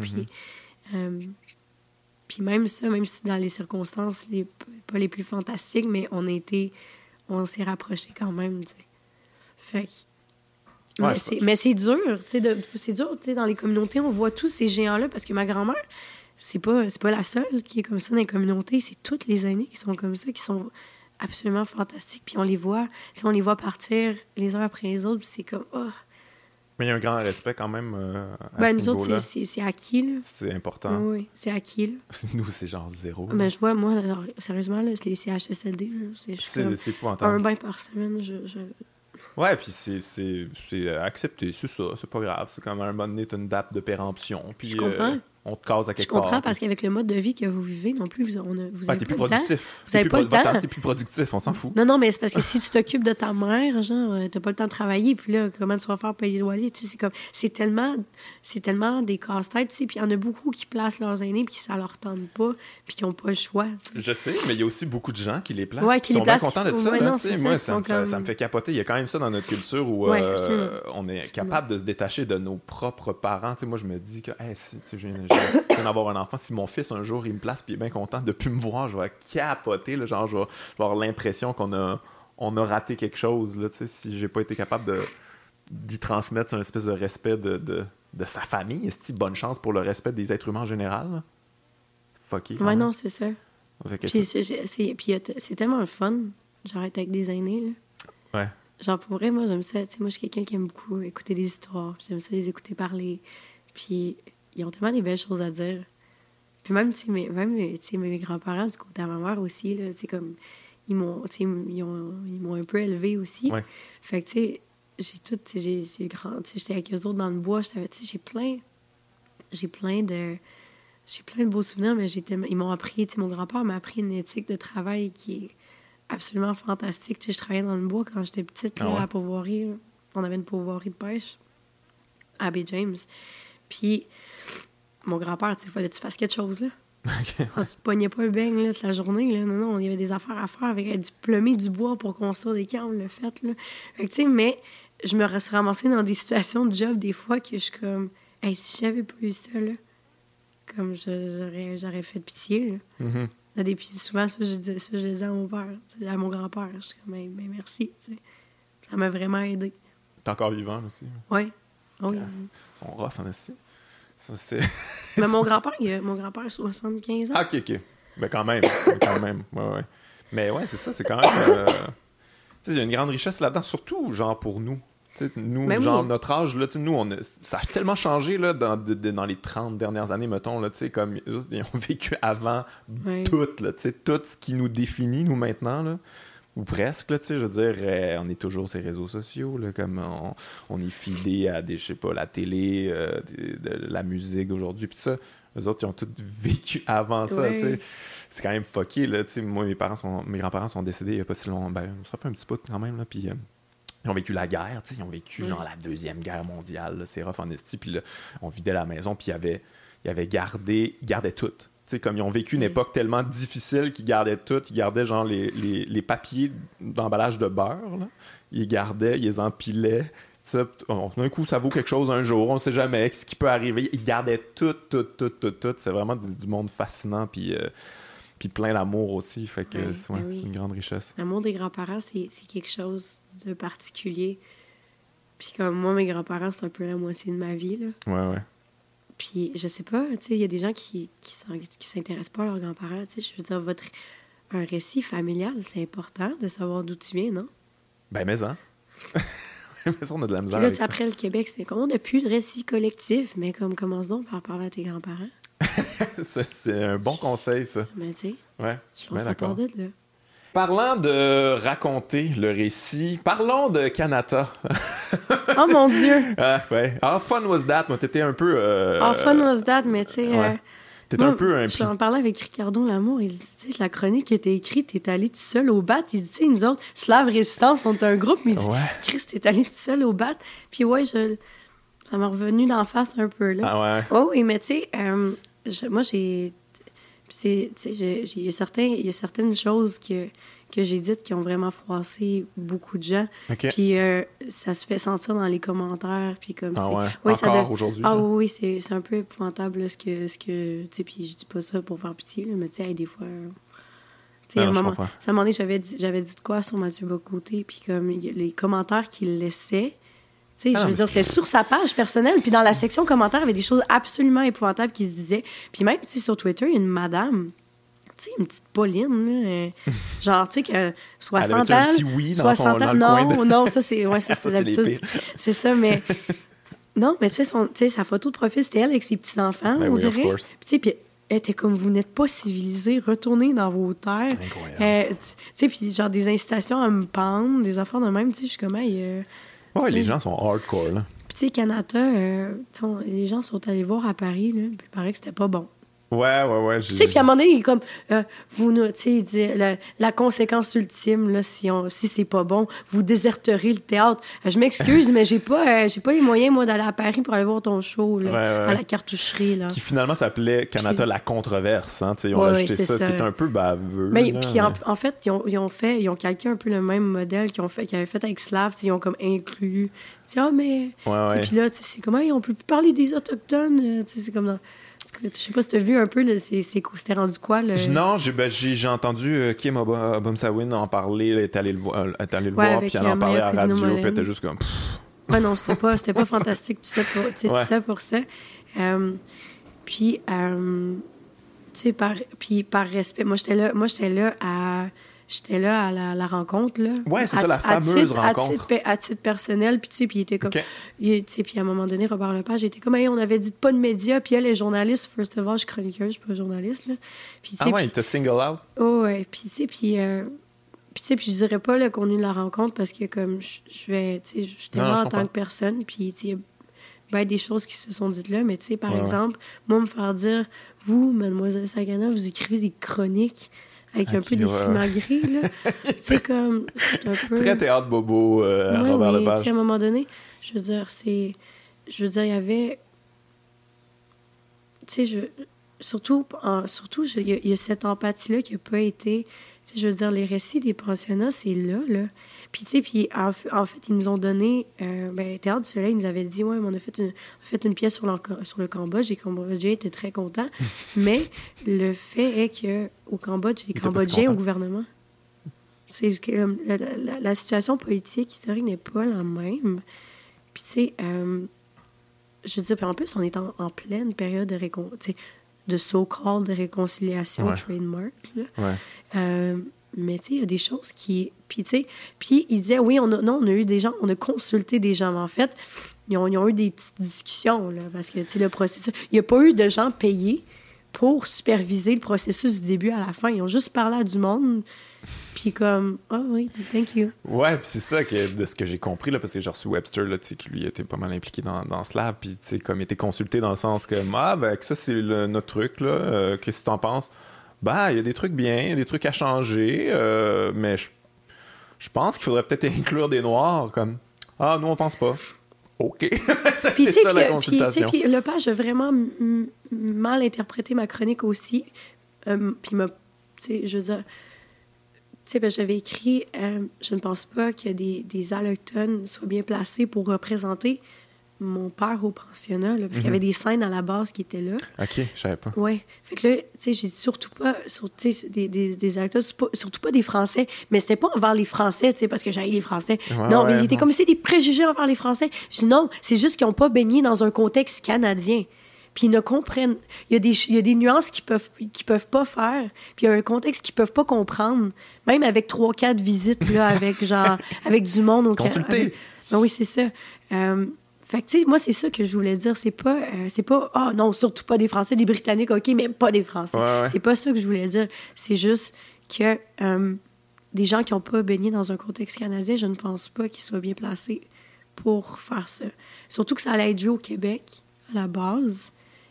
puis même ça, même si dans les circonstances pas les plus fantastiques, mais on s'est rapprochés quand même, tu sais. Fait que... Ouais, mais c'est dur, tu sais, c'est dur, tu sais, dans les communautés, on voit tous ces géants-là, parce que ma grand-mère, c'est pas la seule qui est comme ça dans les communautés, c'est toutes les aînés qui sont comme ça, qui sont absolument fantastiques, puis on les voit partir les uns après les autres, puis c'est comme, oh... Mais il y a un grand respect quand même à ce nous niveau-là. autres, c'est acquis, là. C'est important. Oui, c'est acquis, là. Nous, c'est genre 0. Mais je vois, moi, alors, sérieusement, là, les CHSLD, c'est épouvantable. Un bain par semaine, Ouais, puis c'est accepté, c'est ça, c'est pas grave. C'est comme à un moment donné, t'as une date de péremption, puis je comprends. On te case à quelque part. Je comprends, parce qu'avec le mode de vie que vous vivez, non plus, vous avez t'es plus plus le temps. productif. Vous avez pas le temps. T'es plus productif, on s'en fout. Non, mais c'est parce que si tu t'occupes de ta mère, genre, t'as pas le temps de travailler, puis là, comment tu vas faire payer les loyers, tu sais, c'est tellement des casse-têtes, tu sais, puis il y en a beaucoup qui placent leurs aînés, puis ça leur tente pas, puis qui ont pas le choix. T'sais. Je sais, mais il y a aussi beaucoup de gens qui les placent, qui sont bien contents de ça. Ouais, non, moi, ça me fait capoter. Il y a quand même ça dans notre culture où on est capable de se détacher de nos propres parents. T'sais, moi, je me dis que je viens d'avoir un enfant, si mon fils un jour il me place puis il est bien content de plus me voir, je vais capoter, là, genre je vais avoir l'impression qu'on a raté quelque chose, là, si j'ai pas été capable d'y transmettre un espèce de respect de sa famille. Est-ce bonne chance pour le respect des êtres humains en général, là? C'est fucké. Ouais, non, c'est ça. Puis c'est tellement le fun, genre être avec des aînés, là. Ouais. Genre pour vrai, moi j'aime ça, moi je suis quelqu'un qui aime beaucoup écouter des histoires, j'aime ça les écouter parler, puis ils ont tellement des belles choses à dire. Puis même, tu sais, mes grands-parents, du côté de ma mère aussi, là, tu sais, comme, ils m'ont un peu élevée aussi. Ouais. Fait que, tu sais, j'étais avec eux autres dans le bois, tu sais, j'ai plein de beaux souvenirs, mais ils m'ont appris, tu sais, mon grand-père m'a appris une éthique de travail qui est absolument fantastique. Tu sais, je travaillais dans le bois quand j'étais petite, là, à la pourvoirie, là. On avait une pourvoirie de pêche à Baie James. Puis... Mon grand-père, il fallait que tu fasses quelque chose, là. Okay. Tu te pognais pas le beigne, là, toute la journée, là. Non, il y avait des affaires à faire avec du plumer du bois pour construire des camps, on l'a fait, là. Fait que, tu sais, mais je me suis ramassée dans des situations de job, des fois, que je suis comme, hey, si j'avais pas eu ça, là, comme j'aurais fait de pitié, là. Mm-hmm. Là, puis souvent, ça, je le disais à mon père, à mon grand-père. Je suis comme, hey, mais merci, tu sais. Ça m'a vraiment aidé. T'es encore vivant, aussi? Oui. Oui. Ils sont rough, en esti. Ça, c'est... Mais mon grand-père a 75 ans. Ah, OK. Ben quand même. Ouais. Mais ouais, c'est ça, c'est quand même... tu sais, il y a une grande richesse là-dedans, surtout, genre, pour nous. Tu sais, nous, ben genre, oui. notre âge, là, tu sais, nous, ça a tellement changé, là, dans les 30 dernières années, mettons, là, tu sais, comme ils ont vécu avant tout, là, tu sais, tout ce qui nous définit, nous, maintenant, là. Ou presque, là, tu sais, je veux dire, on est toujours sur les réseaux sociaux, là, comme on est fidé à des, je sais pas, la télé, de la musique d'aujourd'hui, puis tout ça. Eux autres, ils ont tous vécu avant ça, tu sais. C'est quand même fucké, là, tu sais. Moi, mes grands-parents sont décédés il y a pas si longtemps, ben, ça fait un petit bout quand même, là, puis ils ont vécu la guerre, tu sais, ils ont vécu, genre, la Deuxième Guerre mondiale, là, c'est rough en esti, puis là, on vidait la maison, puis ils gardaient tout. T'sais, comme ils ont vécu une époque tellement difficile qu'ils gardaient tout. Ils gardaient genre les papiers d'emballage de beurre. Là. Ils les gardaient, ils les empilaient. d'un coup, ça vaut quelque chose un jour, on sait jamais ce qui peut arriver. Ils gardaient tout. C'est vraiment du monde fascinant, puis plein d'amour aussi. Fait que c'est une grande richesse. L'amour des grands-parents, c'est quelque chose de particulier. Puis comme moi, mes grands-parents, c'est un peu la moitié de ma vie, là. Ouais. Puis je sais pas, tu sais, il y a des gens qui s'intéressent pas à leurs grands-parents, tu sais. Je veux dire, un récit familial, c'est important de savoir d'où tu viens, non? Ben, mais mais ça, on a de la misère puis là, avec ça. après le Québec, c'est comme on n'a plus de récit collectif, mais comme commence donc par parler à tes grands-parents. C'est un bon conseil, ça. Mais tu sais, Ouais, je pense que ça part de là. Parlant de raconter le récit, parlons de Kanata. Oh mon Dieu! Ah, ouais. How fun was that? Moi, t'étais un peu... How fun was that? Mais tu sais... Ouais. T'étais un peu un... J'en parlais avec Ricardo Lamour. Il dit, tu sais, la chronique qui était écrite, t'es allé tout seul au bat. Il dit, tu sais, nous autres, Slav Résistance, sont un groupe. Mais il dit, Chris, t'es allé tout seul au bat. Puis ouais, ça m'a revenu d'en face un peu, là. Ah ouais? Oh, oui, mais tu sais, moi, j'ai... Tu sais, il y a certaines choses que j'ai dites qui ont vraiment froissé beaucoup de gens. Okay. Puis ça se fait sentir dans les commentaires. Puis comme ah ouais? Ouais, encore aujourd'hui? Ah oui, c'est un peu épouvantable là, ce que tu sais, puis je dis pas ça pour faire pitié, là, mais tu sais, des fois... Tu sais, à un moment donné, j'avais dit de quoi sur Mathieu Bocoté, puis comme les commentaires qu'il laissait... Tu sais, je veux dire, c'était sur sa page personnelle. Puis dans la section commentaires, il y avait des choses absolument épouvantables qui se disaient. Puis même, tu sais, sur Twitter, il y a une madame, tu sais, une petite Pauline, là, genre, tu sais, que 60 ans... Elle avait un petit oui dans 60 ans, non, ça, c'est l'habitude. C'est ça, mais... Non, mais tu sais, sa photo de profil, c'était elle avec ses petits-enfants, on dirait. Puis tu sais, puis elle était comme, vous n'êtes pas civilisés, retournez dans vos terres. Incroyable. Tu sais, puis genre des incitations à me pendre, des affaires de même, tu sais, je suis comme, ouais, les gens sont hardcore, là. Puis, tu sais, Kanata, les gens sont allés voir à Paris, là, puis il paraît que c'était pas bon. Ouais. Tu sais, puis à un moment donné, il est comme, tu sais, il dit, la conséquence ultime, là, si c'est pas bon, vous déserterez le théâtre. Je m'excuse, mais j'ai pas les moyens, moi, d'aller à Paris pour aller voir ton show, là, à la cartoucherie, là. Qui finalement s'appelait Kanata la controverse, hein, tu sais, ils ont ajouté ça, ce qui est un peu baveux. Mais puis en fait, ils ont calqué un peu le même modèle qu'ils avaient fait avec Slav, ils ont comme inclus, tu sais, mais... Ouais. Puis là, tu sais, c'est comme, on peut plus parler des Autochtones, tu sais, c'est comme dans... Je sais pas si t'as vu un peu, c'était rendu quoi? Non, j'ai entendu Kim Obumsawin en parler, elle est allée le voir, puis elle en parlait à la radio, puis elle était juste comme... Ouais, non, c'était pas fantastique, tout ça pour ça. Puis, tu sais, par respect, moi, j'étais là à la rencontre, là. Ouais, c'est ça, la fameuse rencontre. À titre personnel, puis tu sais, puis il était comme... Tu sais, puis à un moment donné, Robert Lepage était comme, on avait dit pas de médias, puis elle est journaliste, first of all, je suis chroniqueuse, je suis pas journaliste, là. Puis, il t'a single out? Oh, ouais, puis tu sais, puis je dirais pas le contenu de la rencontre, parce que comme, j'étais là en tant que personne, puis tu sais, il y a bien des choses qui se sont dites là, mais tu sais, par exemple, moi, me faire dire, vous, mademoiselle Sagana, vous écrivez des chroniques avec un peu des simagrées, là. C'est comme... un peu... Très théâtre bobo, Robert Lepage. À un moment donné, je veux dire, il y avait... Tu sais, surtout, il y a cette empathie-là qui n'a pas été... Tu sais, je veux dire, les récits des pensionnats, c'est là. Puis, tu sais, en fait, ils nous ont donné... Théâtre du Soleil, ils nous avaient dit, on a fait une pièce sur le Cambodge, et Cambodgiens étaient très contents. Mais le fait est qu'au Cambodge, les Cambodgiens au gouvernement... C'est que la situation politique, historique n'est pas la même. Puis, tu sais, je veux dire, puis en plus, on est en pleine période de so-called de réconciliation trademark, là. Ouais. Mais tu sais, il y a des choses qui... Puis tu sais, puis il disait, oui, on a eu des gens, on a consulté des gens, mais en fait, ils ont eu des petites discussions, là, parce que, tu sais, le processus... Il n'y a pas eu de gens payés pour superviser le processus du début à la fin. Ils ont juste parlé à du monde, puis comme, oui, thank you. Ouais, puis c'est ça de ce que j'ai compris, là, parce que j'ai reçu Webster, là, tu sais, qui lui était pas mal impliqué dans Slav, puis tu sais, comme il était consulté dans le sens que, ça, c'est notre truc, là, qu'est-ce que t'en penses? Il y a des trucs bien, il y a des trucs à changer, mais je pense qu'il faudrait peut-être inclure des Noirs, comme, nous, on pense pas. OK. C'était ça, la consultation. Puis Lepage a vraiment mal interprété ma chronique aussi. Puis, tu sais, je veux dire... sais, ben, j'avais écrit je ne pense pas que des allochtones soient bien placés pour représenter mon père au pensionnat, là, parce qu'il y avait des scènes à la base qui étaient là. OK, je savais pas. Ouais. Fait que là, tu sais, j'ai dit surtout pas, des acteurs, surtout pas des Français, mais c'était pas envers les Français, tu sais, parce que j'haïs les Français. Non, mais ils étaient comme si c'était des préjugés envers les Français. Je dis non, c'est juste qu'ils ont pas baigné dans un contexte canadien. Puis ils ne comprennent. Il y a des nuances qu'ils peuvent pas faire. Puis il y a un contexte qu'ils peuvent pas comprendre. Même avec 3-4 visites, là, avec du monde au Canada. Consulter. Ben oui, c'est ça. Fait que, tu sais, moi, c'est ça que je voulais dire. C'est pas, non, surtout pas des Français, des Britanniques, OK, mais pas des Français. Ouais. C'est pas ça que je voulais dire. C'est juste que des gens qui n'ont pas baigné dans un contexte canadien, je ne pense pas qu'ils soient bien placés pour faire ça. Surtout que ça allait être joué au Québec, à la base.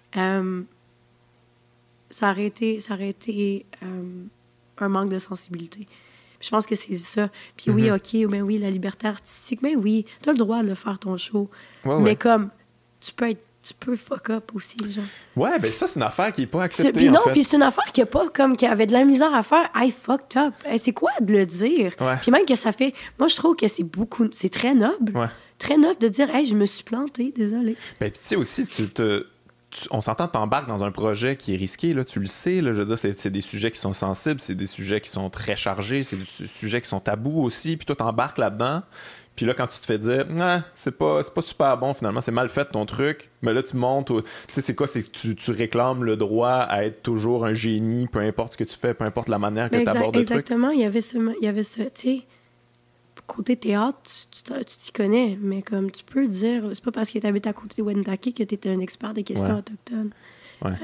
Ça aurait été un manque de sensibilité. Je pense que c'est ça. Puis oui, OK, ben oui, la liberté artistique, ben oui, t'as le droit de le faire ton show. Mais comme, tu peux fuck up aussi, genre. Ouais, ben ça, c'est une affaire qui n'est pas acceptée, Puis non, en fait. puis c'est une affaire qui avait de la misère à faire. I fucked up. C'est quoi de le dire? Ouais. Puis même que ça fait... Moi, je trouve que c'est très noble. Ouais. Très noble de dire, hey, je me suis plantée, désolée. Ben, puis tu sais aussi, on s'entend, t'embarques dans un projet qui est risqué, là, tu le sais, là, je veux dire, c'est des sujets qui sont sensibles, c'est des sujets qui sont très chargés, c'est des sujets qui sont tabous aussi, puis toi, t'embarques là-dedans, puis là, quand tu te fais dire « c'est pas super bon, finalement, c'est mal fait ton truc », mais là, tu montes, tu sais, c'est quoi? C'est que tu réclames le droit à être toujours un génie, peu importe ce que tu fais, peu importe la manière que tu abordes le truc. Exactement, il y avait ça, tu sais... Côté théâtre, tu t'y connais, mais comme tu peux dire, c'est pas parce que tu habites à côté de Wendake que tu es un expert des questions autochtones. Ouais.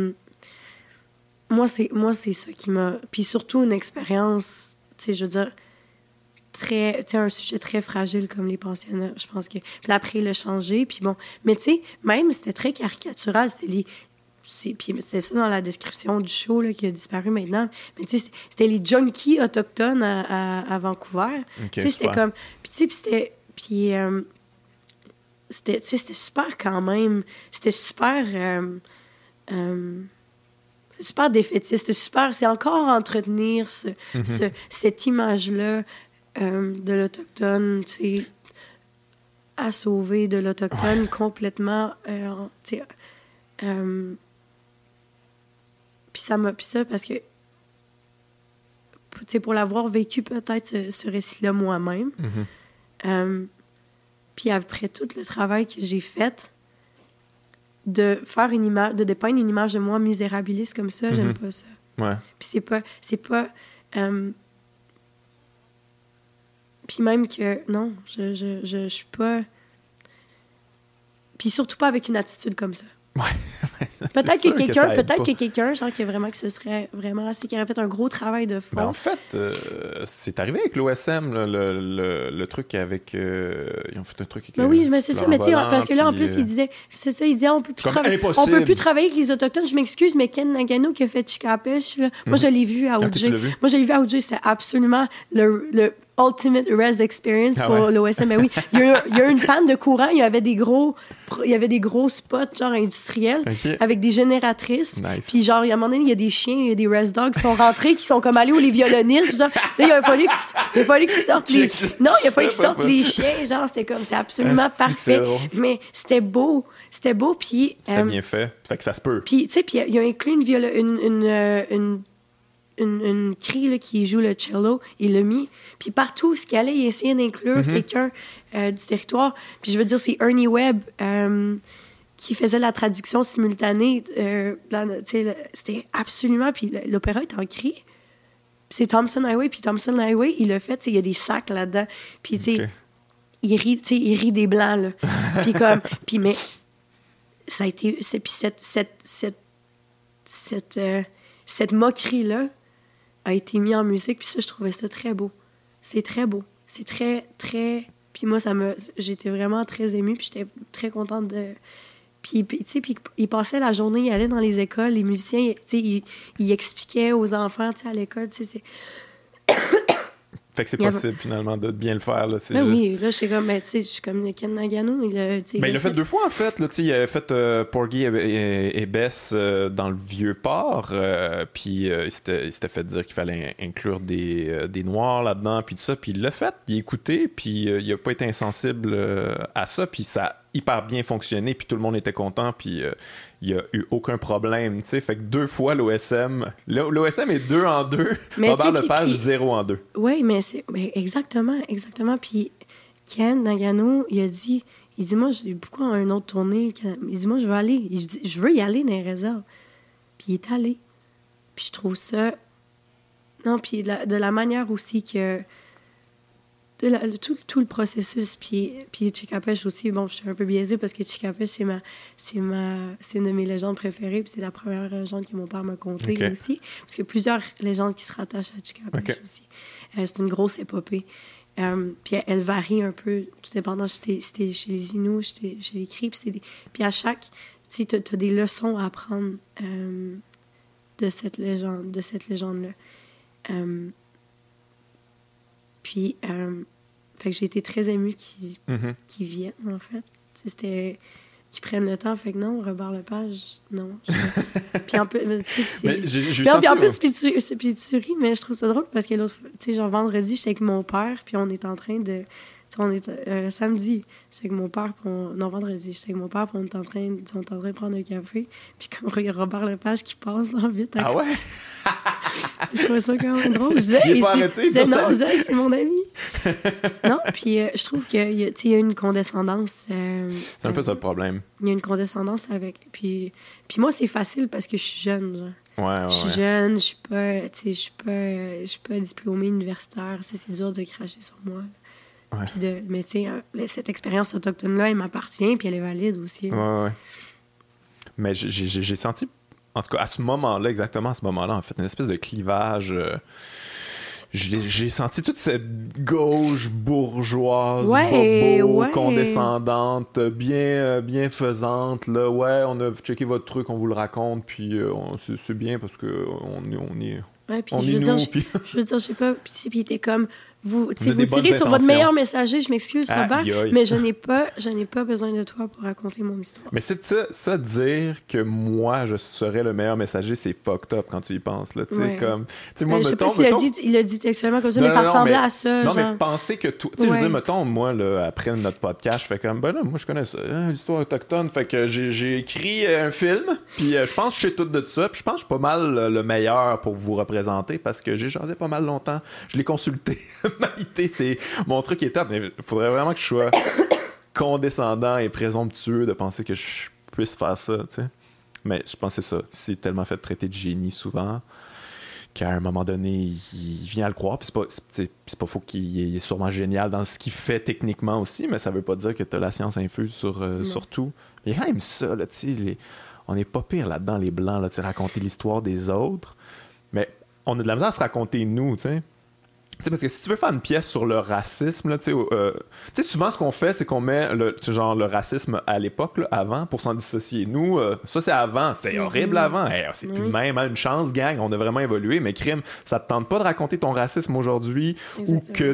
Moi, c'est ça qui m'a... Puis surtout une expérience, tu sais, je veux dire, très... Tu sais, un sujet très fragile comme les pensionnats, je pense que... Puis après, il a changé, puis bon... Mais tu sais, même, c'était très caricatural, puis c'était ça dans la description du show là, qui a disparu maintenant. Mais tu sais, c'était les junkies autochtones à Vancouver. Okay, tu sais, c'était comme... Puis tu sais, c'était super quand même. C'était super... super défaitiste. C'était super... C'est encore entretenir cette image-là de l'Autochtone, tu sais, à sauver de l'Autochtone complètement... tu sais... Puis ça, parce que, tu sais, pour l'avoir vécu peut-être ce récit-là moi-même, puis après tout le travail que j'ai fait, de faire une image, de dépeindre une image de moi misérabiliste comme ça, j'aime pas ça. Ouais. Puis c'est pas puis même que, non, je suis pas... Puis surtout pas avec une attitude comme ça. Ouais. Peut-être que quelqu'un, genre, qui ce serait vraiment assez, qui aurait fait un gros travail de fond. Ben en fait, c'est arrivé avec l'OSM, là, le truc avec... ils ont fait un truc avec... Ben oui, mais c'est ça, mais tu sais, parce que là, en plus, il disait, on peut plus travailler avec les Autochtones. Je m'excuse, mais Ken Nagano qui a fait Chicapish, là, moi, je l'ai vu à OJ. Moi, je l'ai vu à OJ, c'était absolument le ultimate res experience pour l'OSM. Mais oui, il y a eu une panne de courant, il y avait des gros spots, genre, industriels, avec des génératrices. Nice. Puis genre, à un moment donné, il y a des chiens, il y a des res dogs qui sont rentrés, qui sont comme allés où les violonistes, genre. Là, il a fallu qu'ils sortent les... Non, il a fallu qu'ils sortent les chiens, genre, c'était absolument parfait. Mais c'était beau, puis... C'était bien fait que ça se peut. Puis, tu sais, puis il a inclus une crie là, qui joue le cello, il l'a mis. Puis partout, ce qu'il allait, il essayait d'inclure quelqu'un du territoire. Puis je veux dire, c'est Ernie Webb qui faisait la traduction simultanée. C'était absolument... Puis l'opéra est en cri. Puis c'est Thompson Highway. Puis Thompson Highway, il l'a fait, il y a des sacs là-dedans. Puis, tu sais, il rit des Blancs, là. Puis comme... Puis, mais... Ça a été... Puis cette moquerie-là a été mise en musique, puis ça, je trouvais ça très beau. C'est très beau. C'est très, très... Puis moi, j'étais vraiment très émue, puis j'étais très contente de... Puis tu sais, puis il passait la journée, il allait dans les écoles, les musiciens, tu sais, il expliquait aux enfants, tu sais, à l'école, tu sais, Fait que c'est possible, finalement, de bien le faire. Là, ben juste... oui, là, je suis comme, tu sais, je suis comme Ken Nagano. Il a fait 2 fois, en fait. Là, il a fait Porgy et Bess dans le Vieux-Port. Puis il s'était fait dire qu'il fallait inclure des Noirs là-dedans, puis tout ça. Puis il l'a fait, il a écouté, puis il a pas été insensible à ça. Puis ça a hyper bien fonctionné, puis tout le monde était content, puis il n'y a eu aucun problème. T'sais. Fait que 2 fois l'OSM. L'OSM est 2 en 2. Robert Lepage, 0 en 2. Oui, mais c'est exactement. Puis Ken Nagano, il dit, moi, j'ai beaucoup à une autre tournée. Il dit, moi, je veux aller. Il dit, je veux y aller dans les réserves. Puis il est allé. Puis je trouve ça... Non, puis de la manière aussi que... Tout le processus, puis Chickapech aussi, bon, je suis un peu biaisée parce que Chickapech, c'est une de mes légendes préférées, puis c'est la première légende que mon père m'a contée aussi, parce qu'il y a plusieurs légendes qui se rattachent à Chickapech aussi. C'est une grosse épopée. Puis elle varie un peu, tout dépendant, c'était chez les Inuits, chez les Cris, puis à chaque, tu sais, t'as des leçons à apprendre de cette légende-là. Puis, fait que j'ai été très émue qu'ils viennent, en fait. C'était... Qu'ils prennent le temps. Fait que non, Robert Lepage, non. Puis en plus, tu sais, puis en plus, puis tu ris, mais je trouve ça drôle parce que l'autre, tu sais, genre vendredi, j'étais avec mon père, puis on est en train de... On est samedi, j'étais avec mon père, non, vendredi, j'étais avec mon père, puis on est en train de prendre un café, puis quand il y a Robert Lepage qui passe dans vite. Ah ouais? Je trouvais ça quand même drôle. Je disais, non, c'est mon ami. Non, puis je trouve qu'il y a une condescendance. C'est un peu ça le problème. Il y a une condescendance avec. Puis moi, c'est facile parce que je suis jeune. Ouais. Je suis jeune, je suis pas diplômée universitaire. C'est dur de cracher sur moi. Ouais. Mais tu sais, cette expérience autochtone-là, elle m'appartient, puis elle est valide aussi. Ouais. Mais j'ai senti, en tout cas, à ce moment-là, exactement à ce moment-là, en fait, une espèce de clivage. J'ai senti toute cette gauche bourgeoise, condescendante, bien faisante. Là, ouais, on a checké votre truc, on vous le raconte, puis c'est bien parce que on est. Ouais, puis je veux dire, je sais pas, puis t'es comme. Vous tirez sur votre meilleur messager, je m'excuse, Robert, mais je n'ai pas besoin de toi pour raconter mon histoire. Mais c'est ça dire que moi, je serais le meilleur messager, c'est fucked up quand tu y penses. Là, comme, moi, je sais pas s'il a dit textuellement comme ça, mais ça ressemblait à ça. Non, mais penser que tout... Je veux dire, mettons, moi, là, après notre podcast, je fais comme, ben là, moi, je connais ça, l'histoire autochtone, fait que j'ai écrit un film, puis je pense que je sais tout de ça, puis je pense que je suis pas mal le meilleur pour vous représenter, parce que j'ai jasé pas mal longtemps. Je l'ai consulté. Maïté, c'est mon truc qui est top, mais il faudrait vraiment que je sois condescendant et présomptueux de penser que je puisse faire ça, tu sais. Mais je pense que c'est ça. C'est tellement fait traiter de génie souvent qu'à un moment donné, il vient à le croire. Puis c'est pas faux qu'il est sûrement génial dans ce qu'il fait techniquement aussi, mais ça veut pas dire que t'as la science infuse sur tout. Il y a quand même ça, là, tu sais. On n'est pas pire là-dedans, les Blancs, là, tu sais, raconter l'histoire des autres. Mais on a de la misère à se raconter nous, tu sais. T'sais, parce que si tu veux faire une pièce sur le racisme, là, souvent ce qu'on fait, c'est qu'on met le racisme à l'époque, là, avant, pour s'en dissocier. Nous, ça c'est avant, c'était horrible avant. Hey, c'est plus même une chance, gang, on a vraiment évolué, mais crime, ça te tente pas de raconter ton racisme aujourd'hui. Exactement. Ou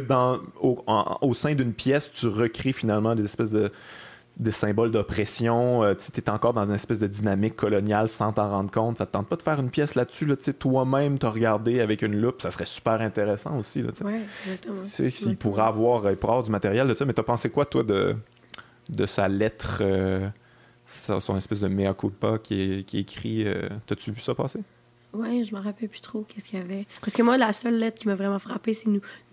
que au sein d'une pièce, tu recrées finalement des espèces de symboles d'oppression, tu es encore dans une espèce de dynamique coloniale sans t'en rendre compte. Ça te tente pas de faire une pièce là-dessus, là, toi-même t'as regardé avec une loupe, ça serait super intéressant aussi. Là, ouais, exactement. Il pourrait avoir du matériel de ça, mais t'as pensé quoi, toi, de sa lettre, son espèce de mea culpa qui est écrit, t'as-tu vu ça passer? Oui, je me rappelle plus trop qu'est-ce qu'il y avait. Parce que moi, la seule lettre qui m'a vraiment frappée, c'est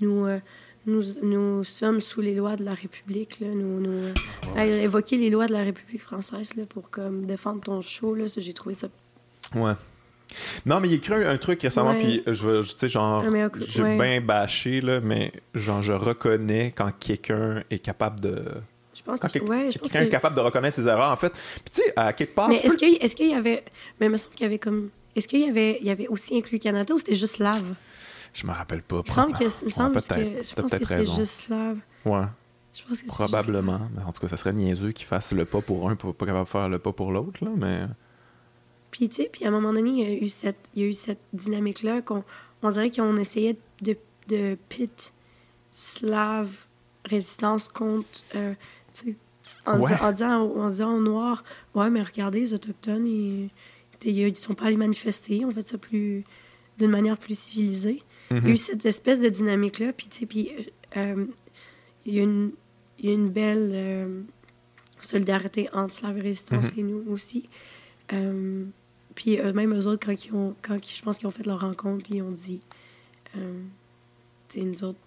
nous sommes sous les lois de la République. Là. Évoquer les lois de la République française là, pour comme, défendre ton show, là, ça, j'ai trouvé ça... Ouais. Non, mais il a écrit un truc récemment, puis j'ai bien bâché, là, mais genre, je reconnais quand quelqu'un est capable de... quelqu'un est capable de reconnaître ses erreurs, en fait. Puis tu sais, à quelque part... Mais est-ce qu'il y avait... Mais il me semble qu'il y avait comme... Est-ce qu'il y avait aussi inclus Canada ou c'était juste Slave? Je me rappelle pas. Il me semble que c'était juste Slave. Ouais. Je pense que probablement. Mais en tout cas, ça serait niaiseux qu'ils fassent le pas pour un, pour pas capable de faire le pas pour l'autre, là, mais... Puis, tu sais, à un moment donné, il y a eu cette dynamique-là qu'on dirait qu'on essayait de pit slave résistance contre, tu sais, en disant aux Noirs, ouais, mais regardez, les Autochtones, ils sont pas allés manifester, on fait ça d'une manière plus civilisée. Il y a eu cette espèce de dynamique-là, puis tu sais, il y a une belle solidarité entre slaves et résistance et nous aussi. Puis même eux autres, je pense qu'ils ont fait leur rencontre, ils ont dit, tu sais, nous autres,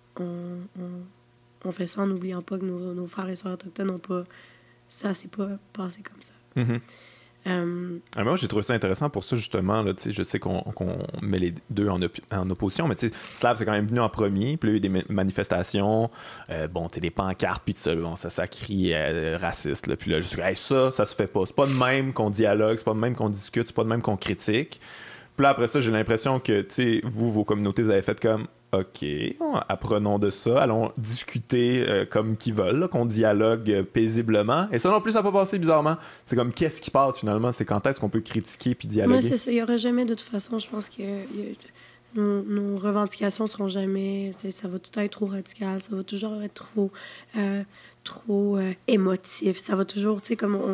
on fait ça en n'oubliant pas que nos frères et sœurs autochtones n'ont pas... Ça s'est pas passé comme ça. Moi, j'ai trouvé ça intéressant pour ça, justement. Là, je sais qu'on met les deux en opposition, mais Slave, c'est quand même venu en premier. Puis là, il y a eu des manifestations, des pancartes, puis bon, ça crie raciste. Là, puis là, je suis dit, ça se fait pas. C'est pas de même qu'on dialogue, c'est pas de même qu'on discute, c'est pas de même qu'on critique. Puis là, après ça, j'ai l'impression que, vos communautés, vous avez fait comme... OK, apprenons de ça, allons discuter comme qu'ils veulent, là, qu'on dialogue paisiblement. Et ça non plus, ça n'a pas passé bizarrement. C'est comme, qu'est-ce qui passe finalement? C'est quand est-ce qu'on peut critiquer puis dialoguer? Moi, c'est ça. Il n'y aura jamais, de toute façon, je pense que nos revendications ne seront jamais... Ça va tout être trop radical, ça va toujours être trop émotif. Ça va toujours, tu sais, comme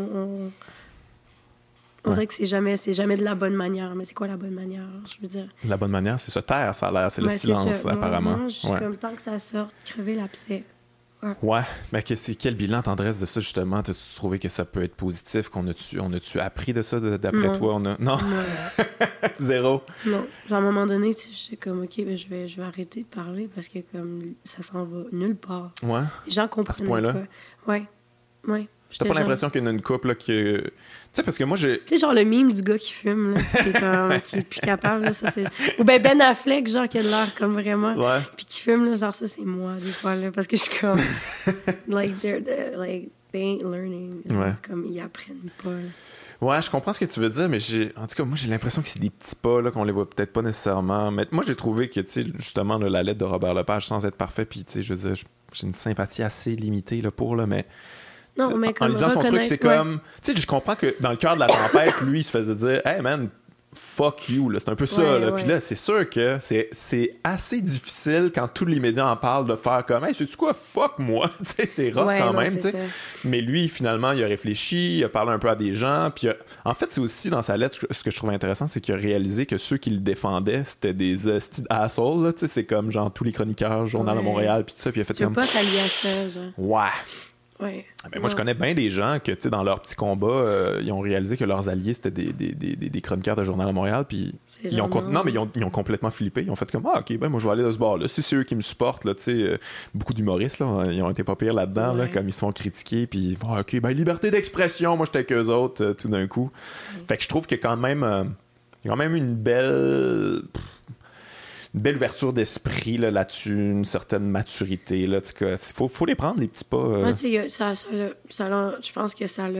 on dirait que c'est jamais de la bonne manière. Mais c'est quoi la bonne manière? Je veux dire... La bonne manière, c'est se taire, ça a l'air. C'est le silence, apparemment. Moi, je suis comme, tant que ça sorte, crever l'abcès. Ouais. Mais quel bilan t'endresses de ça, justement? T'as-tu trouvé que ça peut être positif? On a-tu appris de ça, d'après toi? Non? Zéro? Non. Genre, à un moment donné, je suis comme, OK, ben, je vais arrêter de parler parce que comme ça s'en va nulle part. Ouais. Les gens comprennent à ce point-là? pas. Ouais. T'as pas l'impression qu'il y en a une couple là, qui... Tu sais, parce que moi, j'ai... Tu sais, genre le mime du gars qui fume, là, qui est plus capable, là, ça, c'est... Ou Ben Affleck, genre, qui a de l'air comme vraiment... Ouais. Puis qui fume, là, genre, ça, c'est moi, des fois, là, parce que je suis comme... they ain't learning. Ouais. Comme, ils apprennent pas. Ouais, je comprends ce que tu veux dire, mais en tout cas, moi, j'ai l'impression que c'est des petits pas, là, qu'on les voit peut-être pas nécessairement. Mais moi, j'ai trouvé que, tu sais, justement, là, la lettre de Robert Lepage, sans être parfait, puis, tu sais, je veux dire, j'ai une sympathie assez limitée, là, pour, là, mais... Non, mais en lisant son truc, c'est comme... Tu sais, je comprends que dans le cœur de la tempête, lui, il se faisait dire « Hey, man, fuck you », là. C'est un peu ça, là. Puis là, c'est sûr que c'est assez difficile, quand tous les médias en parlent, de faire comme « Hey, sais-tu quoi? Fuck moi! » Tu sais, c'est rough quand même, tu sais. Mais lui, finalement, il a réfléchi, il a parlé un peu à des gens, puis en fait, c'est aussi, dans sa lettre, ce que je trouve intéressant, c'est qu'il a réalisé que ceux qui le défendaient, c'était des hosties assholes, là. Tu sais, c'est comme, genre, tous les chroniqueurs, Journal de Montréal, puis tout ça, puis il a fait comme... Tu veux pas t'allier à ça, genre. Ouais. Ouais. Ben moi, je connais bien des gens que, tu sais, dans leur petit combat, ils ont réalisé que leurs alliés, c'était des chroniqueurs de Journal à Montréal, puis ils ont complètement flippé. Ils ont fait comme, OK, ben moi, je vais aller de ce bord-là. Si c'est eux qui me supportent, là, tu sais, beaucoup d'humoristes, là, ils ont été pas pires là-dedans, là, comme ils se font critiquer, puis ils vont, OK, ben liberté d'expression, moi, j'étais avec eux autres, tout d'un coup. Fait que je trouve qu'il y a quand même une belle ouverture d'esprit là-dessus, une certaine maturité. Là, faut les prendre, les petits pas. Moi, tu sais, je pense que ça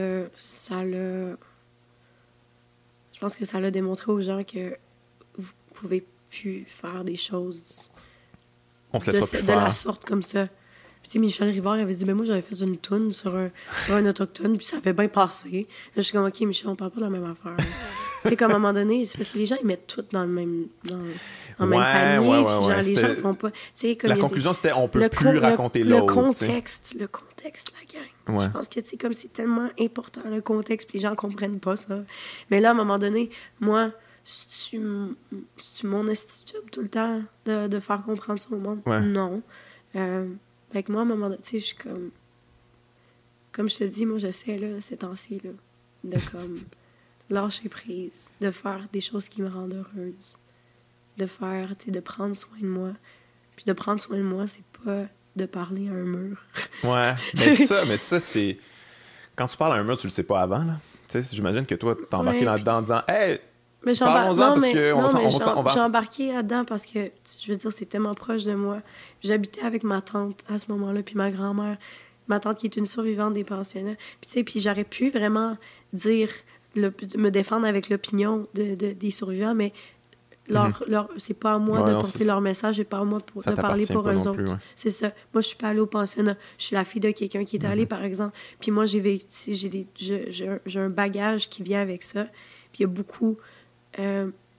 l'a démontré aux gens que vous pouvez plus faire des choses on se laisse pas plus de faire. la sorte comme ça. Puis, tu sais, Michel Rivard avait dit, moi, j'avais fait une toune sur un autochtone, puis ça avait bien passé. Là, je suis comme, OK, Michel, on parle pas de la même affaire. Tu sais, comme à un moment donné, c'est parce que les gens, ils mettent tout dans le même... même panier, puis genre, les gens font pas... Comme la conclusion, c'était on peut plus raconter l'autre. Le contexte, la gang. Ouais. Je pense que, comme c'est tellement important, le contexte, puis les gens comprennent pas ça. Mais là, à un moment donné, moi, c'est-tu mon job tout le temps de faire comprendre ça au monde? Ouais. Non. Fait que moi, à un moment donné, tu sais, je suis comme je te dis, moi, j'essaie, là, ces temps-ci, là, de, comme, lâcher prise, de faire des choses qui me rendent heureuse, de faire, tu sais, de prendre soin de moi. Puis de prendre soin de moi, c'est pas de parler à un mur. Ouais, mais ça, c'est... Quand tu parles à un mur, tu le sais pas avant, là. Tu sais, j'imagine que toi, t'es embarqué là-dedans en disant « Hey, parlons-en parce qu'on va... » J'ai embarqué là-dedans parce que, je veux dire, c'est tellement proche de moi. J'habitais avec ma tante à ce moment-là, puis ma grand-mère, ma tante qui est une survivante des pensionnats. Puis, tu sais, puis j'aurais pu vraiment me défendre avec l'opinion des survivants, mais c'est pas à moi de porter leur message, c'est pas à moi de parler pour eux autres. C'est ça. Moi, je suis pas allée au pensionnat. Je suis la fille de quelqu'un qui est allé, par exemple. Puis moi, j'ai un bagage qui vient avec ça. Puis il y a beaucoup...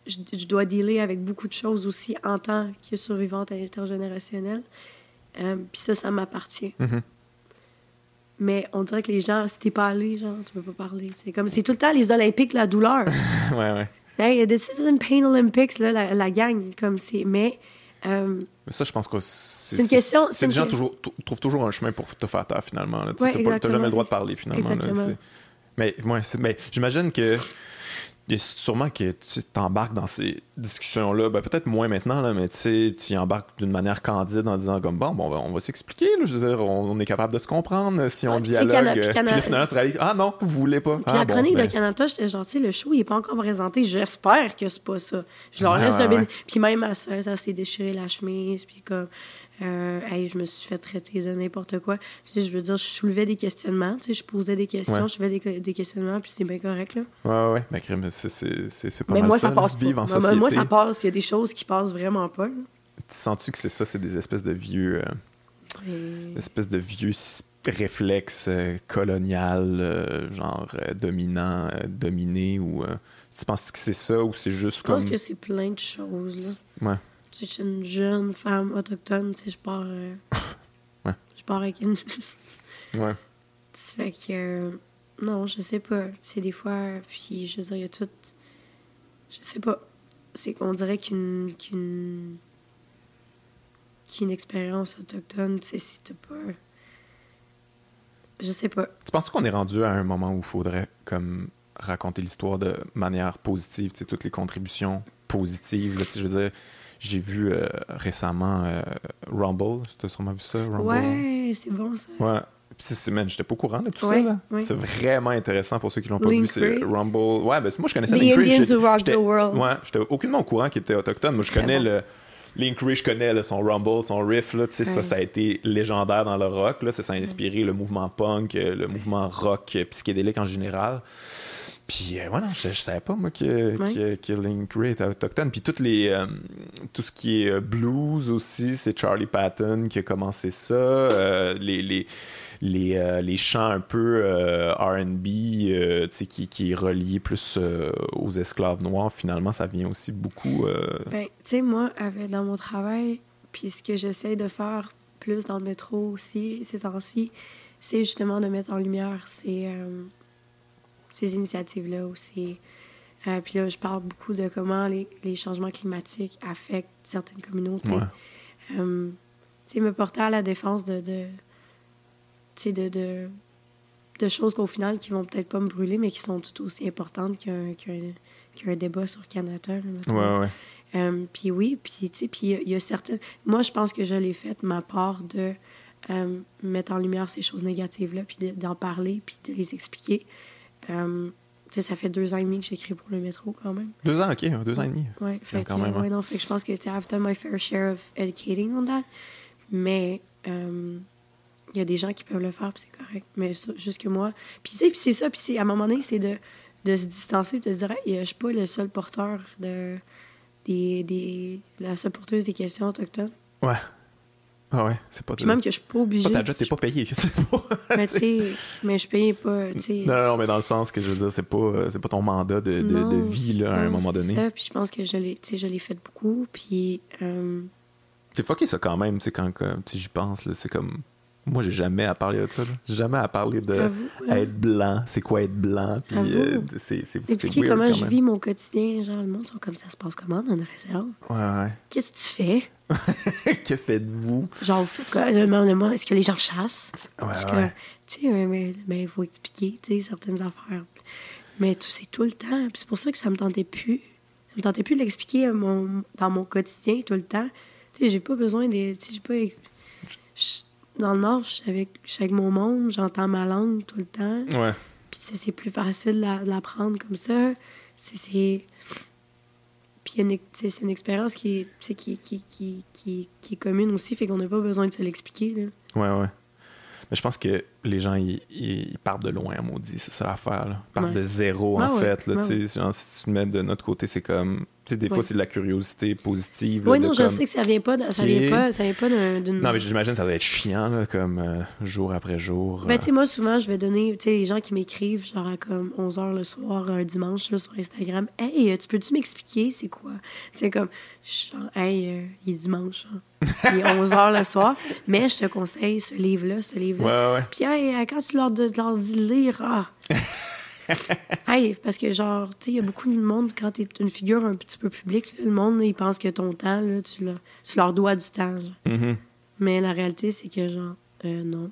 je dois dealer avec beaucoup de choses aussi en tant que survivante intergénérationnelle. Puis ça m'appartient. Mm-hmm. Mais on dirait que les gens, si t'es pas allé, genre, tu peux pas parler. C'est tout le temps les Olympiques, la douleur. ouais. Hey, This is Pain Olympics, là, la gang, comme c'est... Mais ça, je pense que c'est une question... C'est les gens trouvent toujours un chemin pour te faire taire, finalement. Là. T'as jamais le droit de parler, finalement. Là, mais j'imagine que sûrement que tu t'embarques dans ces discussions-là, peut-être moins maintenant, là, mais tu y embarques d'une manière candide en disant comme bon, on va s'expliquer, là, je veux dire, on est capable de se comprendre si on dialogue. Puis là, finalement, tu réalises, non, vous voulez pas. Puis la chronique de Canada, j'étais genre, le show, il est pas encore présenté, j'espère que c'est pas ça. Je leur laisse le Puis même ma soeur, ça s'est déchiré la chemise, puis comme... je me suis fait traiter de n'importe quoi. Je veux dire, je soulevais des questionnements, je posais des questions, je soulevais des questionnements, puis c'est bien correct, là. Ouais. Mais c'est pas mais mal moi, ça, passe vivre pas. en société. Moi, ça passe. Il y a des choses qui passent vraiment pas, là. Tu sens-tu que c'est ça, c'est des espèces de vieux... espèces de vieux réflexes colonial, genre dominant, dominé, ou... tu penses que c'est ça, ou c'est juste comme... Je pense que c'est plein de choses, là. Ouais. Tu sais, je suis une jeune femme autochtone, tu sais, je pars avec une... ouais. Ça fait que... non, je sais pas. C'est des fois... Puis, je veux dire, il y a tout... Je sais pas. C'est qu'on dirait qu'une expérience autochtone, tu sais, si t'as pas... Je sais pas. Tu penses qu'on est rendu à un moment où il faudrait, comme, raconter l'histoire de manière positive, tu sais, toutes les contributions positives, là, tu sais, je veux dire... J'ai vu récemment Rumble. Tu as sûrement vu ça, Rumble? Ouais, c'est bon, ça. Ouais. J'étais pas au courant de tout ça. Là. Ouais. C'est vraiment intéressant pour ceux qui l'ont pas vu. C'est Rumble. Ouais, moi, je connaissais Link Ray. The Indians Who Rock the World. Ouais, j'étais aucunement au courant qu'il était autochtone. Moi, je connais Link Ray, je connais son Rumble, son riff. Là, ça a été légendaire dans le rock. Là, ça a inspiré le mouvement punk, le mouvement rock psychédélique en général. Puis, non, je savais pas, moi, que Link Ray était autochtone. Puis, tout ce qui est blues aussi, c'est Charlie Patton qui a commencé ça. Les chants un peu R&B, qui est relié plus aux esclaves noirs, finalement, ça vient aussi beaucoup... tu sais, moi, dans mon travail, puis ce que j'essaie de faire plus dans le métro aussi, ces temps-ci, c'est justement de mettre en lumière ces initiatives-là aussi. Puis là, je parle beaucoup de comment les changements climatiques affectent certaines communautés. Ouais. Tu sais, me porter à la défense de choses qu'au final, qui vont peut-être pas me brûler, mais qui sont tout aussi importantes qu'un débat sur Canada. Ouais. Puis oui, puis tu sais, puis il y a certaines... Moi, je pense que je l'ai fait, ma part de mettre en lumière ces choses négatives-là, puis d'en parler, puis de les expliquer. Ça fait 2 ans et demi que j'écris pour le métro, quand même. 2 ans, OK. 2 ans et demi. Oui, fait quand même, ouais, non, fait que je pense que I've done my fair share of educating on that. Mais il y a des gens qui peuvent le faire, puis c'est correct. Mais ça, juste que moi... Puis tu sais, c'est ça, puis à un moment donné, c'est de se distancer et de dire « Hey, je suis pas le seul porteur la seule porteuse des questions autochtones. » Ouais. Ah ouais, c'est pas... Puis même que je suis pas obligée... Ta job, t'es pas payé, c'est pas... Mais tu sais, je payais pas, tu sais... Non, mais dans le sens que, je veux dire, c'est pas ton mandat de vie, là, à un moment donné. Ça, puis je pense que je l'ai fait beaucoup, puis... C'est fucké, ça, quand même, tu sais, quand j'y pense, là, c'est comme... Moi, j'ai jamais à parler de ça, là. J'ai jamais à parler de être blanc, c'est quoi être blanc, puis c'est expliquer weird, comment je vis mon quotidien, genre, le monde sont comme ça se passe comment dans une réserve? Ouais. Qu'est-ce que tu fais? Que faites-vous? Genre, demande-moi, est-ce que les gens chassent? Parce que, tu sais, mais il faut expliquer, tu sais, certaines affaires. Mais c'est tout le temps. Puis c'est pour ça que ça me tentait plus. Ça me tentait plus de l'expliquer dans mon quotidien tout le temps. Tu sais, j'ai pas besoin de... Tu sais, j'ai pas... Dans le Nord, je suis avec mon monde, j'entends ma langue tout le temps. Ouais. Puis c'est plus facile de l'apprendre comme ça. Puis c'est une expérience qui est commune aussi, fait qu'on n'a pas besoin de se l'expliquer. Là. Ouais. Mais je pense que les gens, ils partent de loin, maudit, c'est ça l'affaire. Là. Ils partent Ouais. de zéro, en fait. Là, ouais. genre, si tu te mets de notre côté, c'est comme... Tu sais, des fois, c'est de la curiosité positive. Oui, là, non, de je comme... sais que ça vient pas d'une... Non, mais j'imagine que ça doit être chiant, là, comme jour après jour. Ben, tu sais, moi, souvent, je vais donner, tu sais, les gens qui m'écrivent, genre à comme 11h le soir, un dimanche, là, sur Instagram, « Hey, tu peux-tu m'expliquer c'est quoi? » Tu sais, comme, je suis genre, « Hey, il est dimanche, hein. Il est 11h le soir, mais je te conseille ce livre-là. Ouais. Puis, hey, quand tu leur dis de lire, hey, parce que, genre, tu sais, il y a beaucoup de monde, quand t'es une figure un petit peu publique, là, le monde, là, il pense que ton temps, là, tu leur dois du temps, genre. Mm-hmm. Mais la réalité, c'est que, genre, non.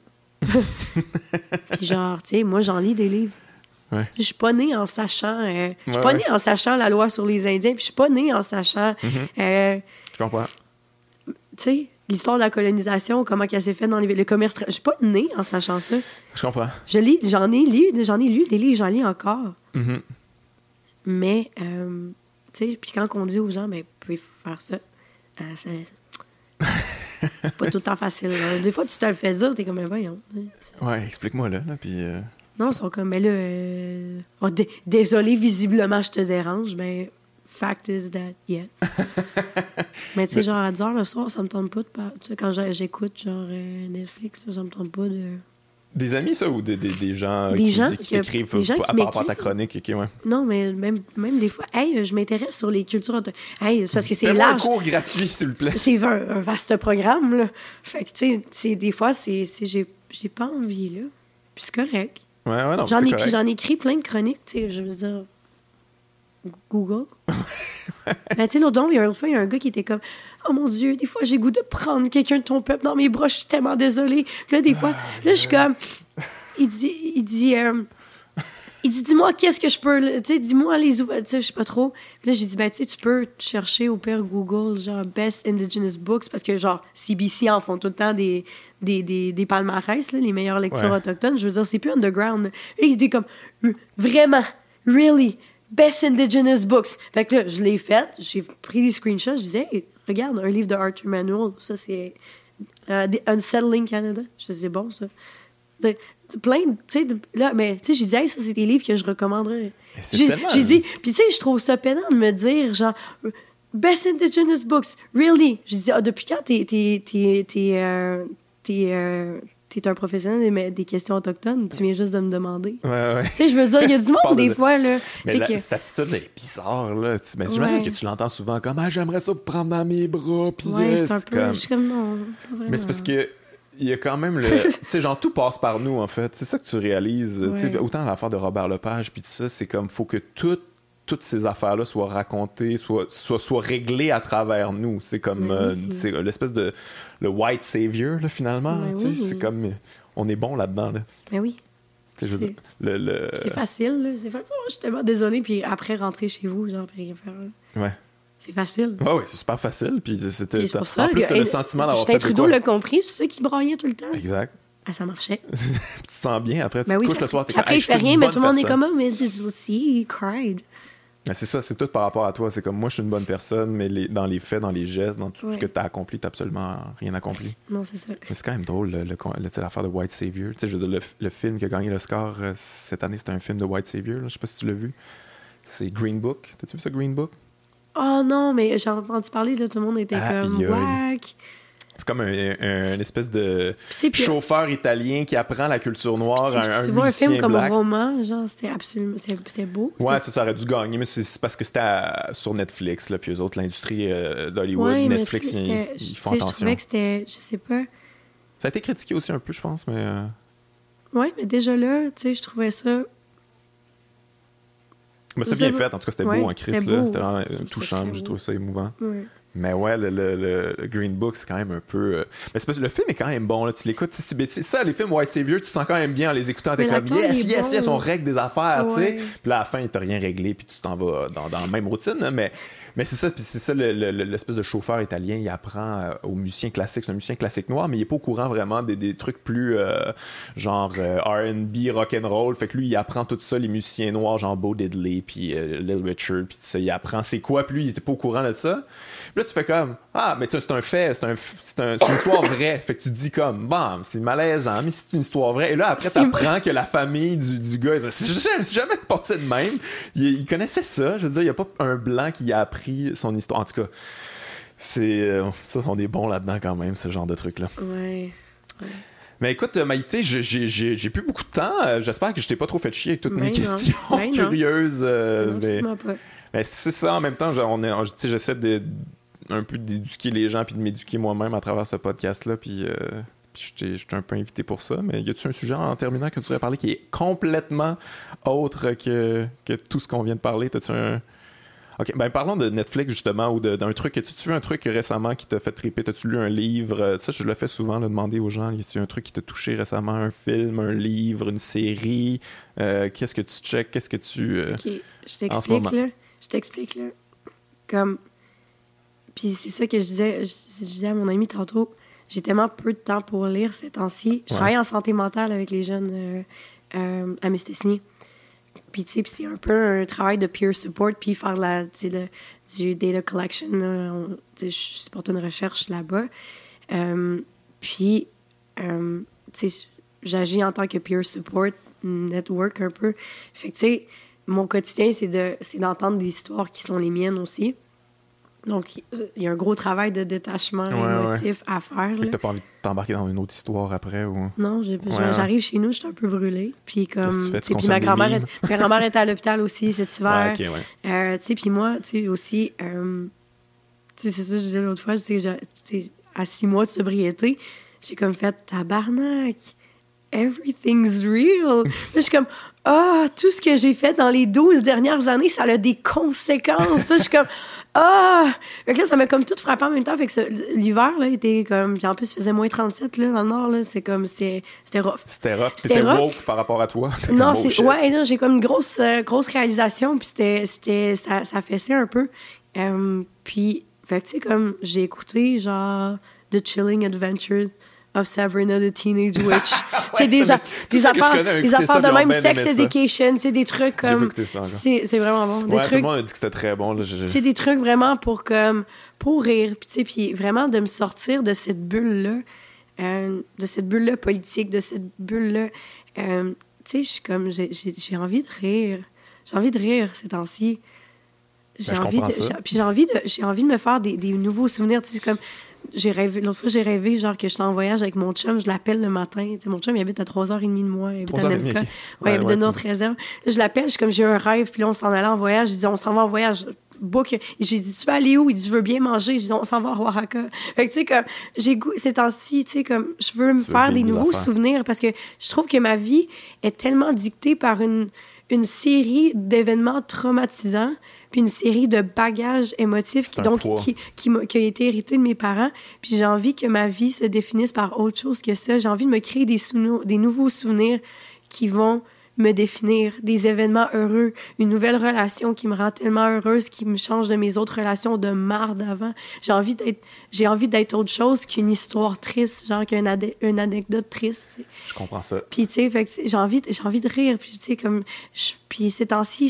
Puis, genre, tu sais, moi, j'en lis des livres. Ouais. Je suis pas née en sachant... je suis pas née en sachant la loi sur les Indiens, puis je suis pas née en sachant... Je comprends. tu sais, l'histoire de la colonisation, comment qu'elle s'est faite dans le commerce... Je suis pas née en sachant ça. Je comprends. J'en ai lu des livres, j'en lis encore. Mm-hmm. Mais, tu sais, puis quand on dit aux gens, ben, vous pouvez faire ça, c'est pas tout le temps facile. Là. Des fois, tu te le fais dire, t'es comme, ben, voyons. Ouais, explique-moi là puis... Non, ils sont comme, mais là, désolé, visiblement, je te dérange, mais fact is that, yes. Mais tu sais, genre, à 10h le soir, ça me tente pas de... Tu sais, quand j'écoute, genre, Netflix, là, ça me tente pas de... Des amis, ça, ou des gens Des gens qui t'écrivent des gens qui à part ta m'écrivent. chronique? Okay, ouais. Non, mais même des fois, hey, je m'intéresse sur les cultures... Hey, c'est parce que c'est Fais-moi large. un cours gratuit, s'il vous plaît. C'est un vaste programme, là. Fait que, tu sais, des fois, j'ai pas envie, là. Puis c'est correct. Ouais, non, J'en c'est correct. ai écrit plein de chroniques, tu sais, je veux dire... Google. Ben, tu sais, l'autre fois, il y a un gars qui était comme « Oh mon Dieu, des fois, j'ai goût de prendre quelqu'un de ton peuple dans mes bras, je suis tellement désolée. » Puis là, des fois, là, je suis comme... Il dit dis-moi qu'est-ce que je peux... Tu sais, dis-moi les... Tu sais, je sais pas trop. Puis là, j'ai dit, ben, tu sais, tu peux chercher au pire Google, genre, Best Indigenous Books, parce que, genre, CBC en font tout le temps des palmarès, là, les meilleures lectures autochtones. Je veux dire, c'est plus underground. Et il était comme, vraiment, really... Best Indigenous Books. Fait que là, je l'ai fait. J'ai pris des screenshots. Je disais, hey, regarde, un livre de Arthur Manuel. Ça, c'est The Unsettling Canada. Je disais, c'est bon, ça. Plein, tu sais, là, mais tu sais, j'ai dit, hey, ça, c'est des livres que je recommanderais. J'ai dit, puis tu sais, je trouve ça pénant de me dire, genre, Best Indigenous Books, really? J'ai dit, depuis quand t'es un professionnel des questions autochtones, tu viens juste de me demander. Ouais. Tu sais, je veux dire, il y a du monde des fois, là. Mais cette attitude est bizarre, là. Mais j'imagine que tu l'entends souvent comme « Ah, j'aimerais ça vous prendre dans mes bras. » Puis c'est un peu... Je suis comme, non, pas vraiment. Mais c'est parce que il y a quand même le... tu sais, genre, tout passe par nous, en fait. C'est ça que tu réalises. Tu sais, autant l'affaire de Robert Lepage, puis tout ça, c'est comme, faut que toutes ces affaires-là soient racontées, soient réglées à travers nous. C'est comme c'est l'espèce de... Le white savior, là, finalement. C'est comme... On est bon là-dedans, là. Mais oui. C'est facile, là. C'est facile. Oh, je suis tellement désolée, puis après, rentrer chez vous, genre, puis rien faire. Ouais. C'est facile. Oui, c'est super facile. Puis c'est pour ça, en plus, t'as le sentiment d'avoir fait Justin Trudeau l'a compris, c'est ça qui broyait tout le temps. Exact. Ah, ça marchait. Tu te sens bien, après, tu te couches le soir, t'es après, il fait rien, mais tout le monde est comme, oh, mais did you see, he cried. C'est ça, c'est tout par rapport à toi. C'est comme, moi, je suis une bonne personne, mais dans les faits, dans les gestes, dans tout ce que tu as accompli, tu n'as absolument rien accompli. Non, c'est ça. Mais c'est quand même drôle, l'affaire de White Savior. Tu sais, je veux dire, le film qui a gagné l'Oscar cette année, c'était un film de White Savior. Je sais pas si tu l'as vu. C'est Green Book. T'as-tu vu ça, Green Book? Oh non, mais j'ai entendu parler, là, tout le monde était comme whack. C'est comme un espèce de chauffeur italien qui apprend la culture noire à un musicien black. Tu vois un film comme un roman, genre, c'était beau. Ouais, ça aurait dû gagner, mais c'est parce que c'était sur Netflix, là, puis eux autres, l'industrie d'Hollywood, Netflix, ils font attention. Je trouvais que c'était, je sais pas... Ça a été critiqué aussi un peu, je pense, mais... Ouais, mais déjà là, tu sais, je trouvais ça... Mais c'était bien fait, en tout cas, c'était beau en Chris, là. C'était vraiment touchant, j'ai trouvé ça émouvant. Ouais. Mais ouais, le Green Book, c'est quand même un peu... Mais c'est parce que le film est quand même bon, là. Tu l'écoutes, c'est ça, les films White Savior, tu te sens quand même bien en les écoutant. T'es comme, yes, on règle des affaires, tu sais. Puis là, à la fin, il t'a rien réglé, puis tu t'en vas dans la même routine, hein, mais c'est ça, puis c'est ça, l'espèce de chauffeur italien, il apprend aux musiciens classiques. C'est un musicien classique noir, mais il est pas au courant vraiment des trucs plus genre R&B, rock'n'roll. Fait que lui, il apprend tout ça, les musiciens noirs, genre Bo Diddley, puis Little Richard, puis tout ça. Il apprend c'est quoi, puis lui, il était pas au courant de ça. Puis là, tu fais comme, mais c'est un fait, c'est une histoire vraie. Fait que tu te dis comme, bon, c'est malaisant, mais c'est une histoire vraie. Et là, après, t'apprends que la famille du gars, c'est jamais passé de même. Il connaissait ça. Je veux dire, il n'y a pas un blanc qui a appris son histoire. En tout cas, ça, on est bons là-dedans quand même, ce genre de truc-là. Ouais. Mais écoute, Maïté, j'ai plus beaucoup de temps. J'espère que je t'ai pas trop fait chier avec toutes mes questions curieuses. Mais c'est ça, en même temps, j'essaie un peu d'éduquer les gens puis de m'éduquer moi-même à travers ce podcast-là. Puis je t'ai un peu invité pour ça. Mais y a-tu un sujet en terminant que tu voudrais parler qui est complètement autre que tout ce qu'on vient de parler? T'as-tu un... OK, ben parlons de Netflix justement ou d'un truc. As-tu vu un truc récemment qui t'a fait triper? T'as-tu lu un livre? Ça, je le fais souvent, demander aux gens, y a-tu un truc qui t'a touché récemment? Un film, un livre, une série? Qu'est-ce que tu checkes? Qu'est-ce que tu... OK, je t'explique, là. Comme... Puis c'est ça que je disais à mon ami tantôt. J'ai tellement peu de temps pour lire ces temps-ci. Je travaille en santé mentale avec les jeunes à Mistassini. Puis, tu sais, c'est un peu un travail de peer support, puis faire du data collection. Je supporte une recherche là-bas. Puis, tu sais, j'agis en tant que peer support network un peu. Fait que, tu sais, mon quotidien, c'est d'entendre des histoires qui sont les miennes aussi. Donc, il y a un gros travail de détachement émotif à faire. Fait que t'as pas envie de t'embarquer dans une autre histoire après? Ou... Non, j'arrive chez nous, je suis un peu brûlée. Puis comme, puis ma grand-mère était à l'hôpital aussi cet hiver. Ouais, okay, ouais. Tu sais, puis moi, tu sais, aussi, tu sais, c'est ça que je disais l'autre fois, à 6 mois de sobriété, j'ai comme fait tabarnak. Everything's real. Là, je suis comme, tout ce que j'ai fait dans les 12 dernières années, ça a des conséquences. Je suis comme, Fait que là, ça m'a comme tout frappé en même temps. Fait que l'hiver, là, était comme. Puis en plus, il faisait moins 37, là, dans le nord, là. C'est comme, c'était rough. C'était rough. C'était woke par rapport à toi. Non, non, j'ai comme une grosse réalisation. Puis ça fessait un peu. Puis, fait que, tu sais, comme, j'ai écouté, genre, The Chilling Adventures of Sabrina the Teenage Witch. C'est des affaires de même, Sex Education, c'est des trucs comme... C'est vraiment bon. Tout le monde a dit que c'était très bon. C'est des trucs vraiment pour rire. Puis vraiment de me sortir de cette bulle-là, politique, de cette bulle-là. Tu sais, je suis comme... J'ai envie de rire. J'ai envie de rire ces temps-ci. J'ai envie de me faire des nouveaux souvenirs. Tu sais, comme... L'autre fois, j'ai rêvé, genre, que j'étais en voyage avec mon chum, je l'appelle le matin. Tu sais, mon chum, il habite à 3h30 de moi, il habite à Nemska. Il habite de notre réserve. Là, je l'appelle, je suis comme, j'ai eu un rêve, puis là, on s'en allait en voyage. J'ai dit, on s'en va en voyage. Book. J'ai dit, tu vas aller où? Il dit, je veux bien manger. J'ai dit, on s'en va à Oaxaca. Fait que, tu sais, comme, ces temps-ci, tu sais, comme, je veux me faire des nouveaux souvenirs parce que je trouve que ma vie est tellement dictée par une série d'événements traumatisants puis une série de bagages émotifs qui a été hérité de mes parents. Puis j'ai envie que ma vie se définisse par autre chose que ça. J'ai envie de me créer des nouveaux souvenirs qui vont me définir, des événements heureux, une nouvelle relation qui me rend tellement heureuse, qui me change de mes autres relations de marde d'avant. J'ai envie d'être autre chose qu'une histoire triste, genre qu'une anecdote triste. T'sais. Je comprends ça. Puis, tu sais, j'ai envie de rire. Puis, tu sais, comme... Puis, ces temps-ci,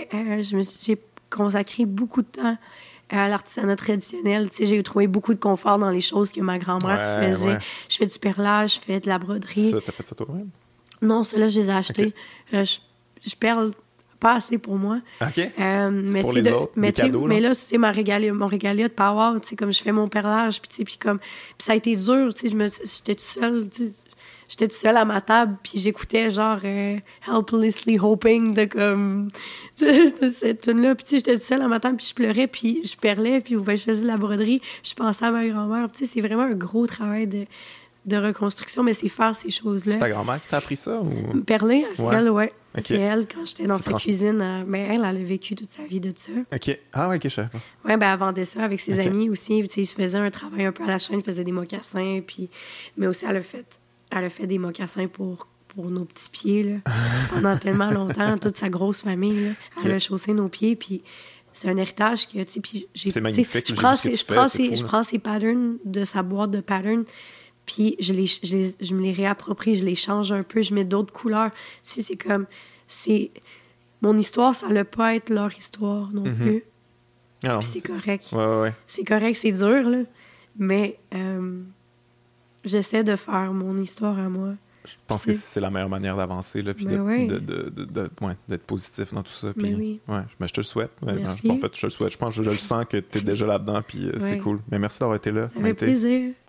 j'ai consacré beaucoup de temps à l'artisanat traditionnel. Tu sais, j'ai trouvé beaucoup de confort dans les choses que ma grand-mère faisait. Ouais. Je fais du perlage, je fais de la broderie. Ça, t'as fait ça toi-même? Non, ceux-là, je les ai achetés. Okay. Je perle pas assez pour moi. OK. C'est pour les autres, des cadeaux, mais là, c'est mon régalia de power, tu sais, comme je fais mon perlage, puis ça a été dur, tu sais, j'étais toute seule, tu sais. J'étais toute seule à ma table, puis j'écoutais genre Helplessly Hoping de comme cette tune-là. Puis j'étais toute seule à ma table, puis je pleurais, puis je perlais, puis je faisais de la broderie. Je pensais à ma grand-mère. Tu sais, c'est vraiment un gros travail de reconstruction, mais c'est faire ces choses-là. C'est ta grand-mère qui t'a appris ça? Ou... Perler, c'est elle, ouais. Okay. C'est elle, quand j'étais dans sa cuisine. Mais elle a vécu toute sa vie de ça. OK. Ah ouais, OK, je sais pas. Ouais, ben elle vendait ça avec ses amis aussi. Tu sais, ils se faisaient un travail un peu à la chaîne, ils faisaient des mocassins, puis... Mais aussi, elle a fait des mocassins pour nos petits pieds, là. Pendant tellement longtemps, toute sa grosse famille, là. Elle a chaussé nos pieds, puis c'est un héritage que, tu sais, puis c'est magnifique. Je prends ces patterns de sa boîte de patterns, puis je me les réapproprie, je les change un peu, je mets d'autres couleurs. Tu sais, c'est comme... Mon histoire, ça n'a pas à être leur histoire non plus. Non, c'est correct. Ouais. C'est correct, c'est dur, là. Mais j'essaie de faire mon histoire à moi. Je pense que c'est la meilleure manière d'avancer, là, puis d'être positif dans tout ça. Puis, oui. Ouais, mais je te le souhaite. Merci. En fait, je te le souhaite. Je pense que je le sens que tu es déjà là-dedans, puis c'est cool. Mais merci d'avoir été là. Ça fait plaisir.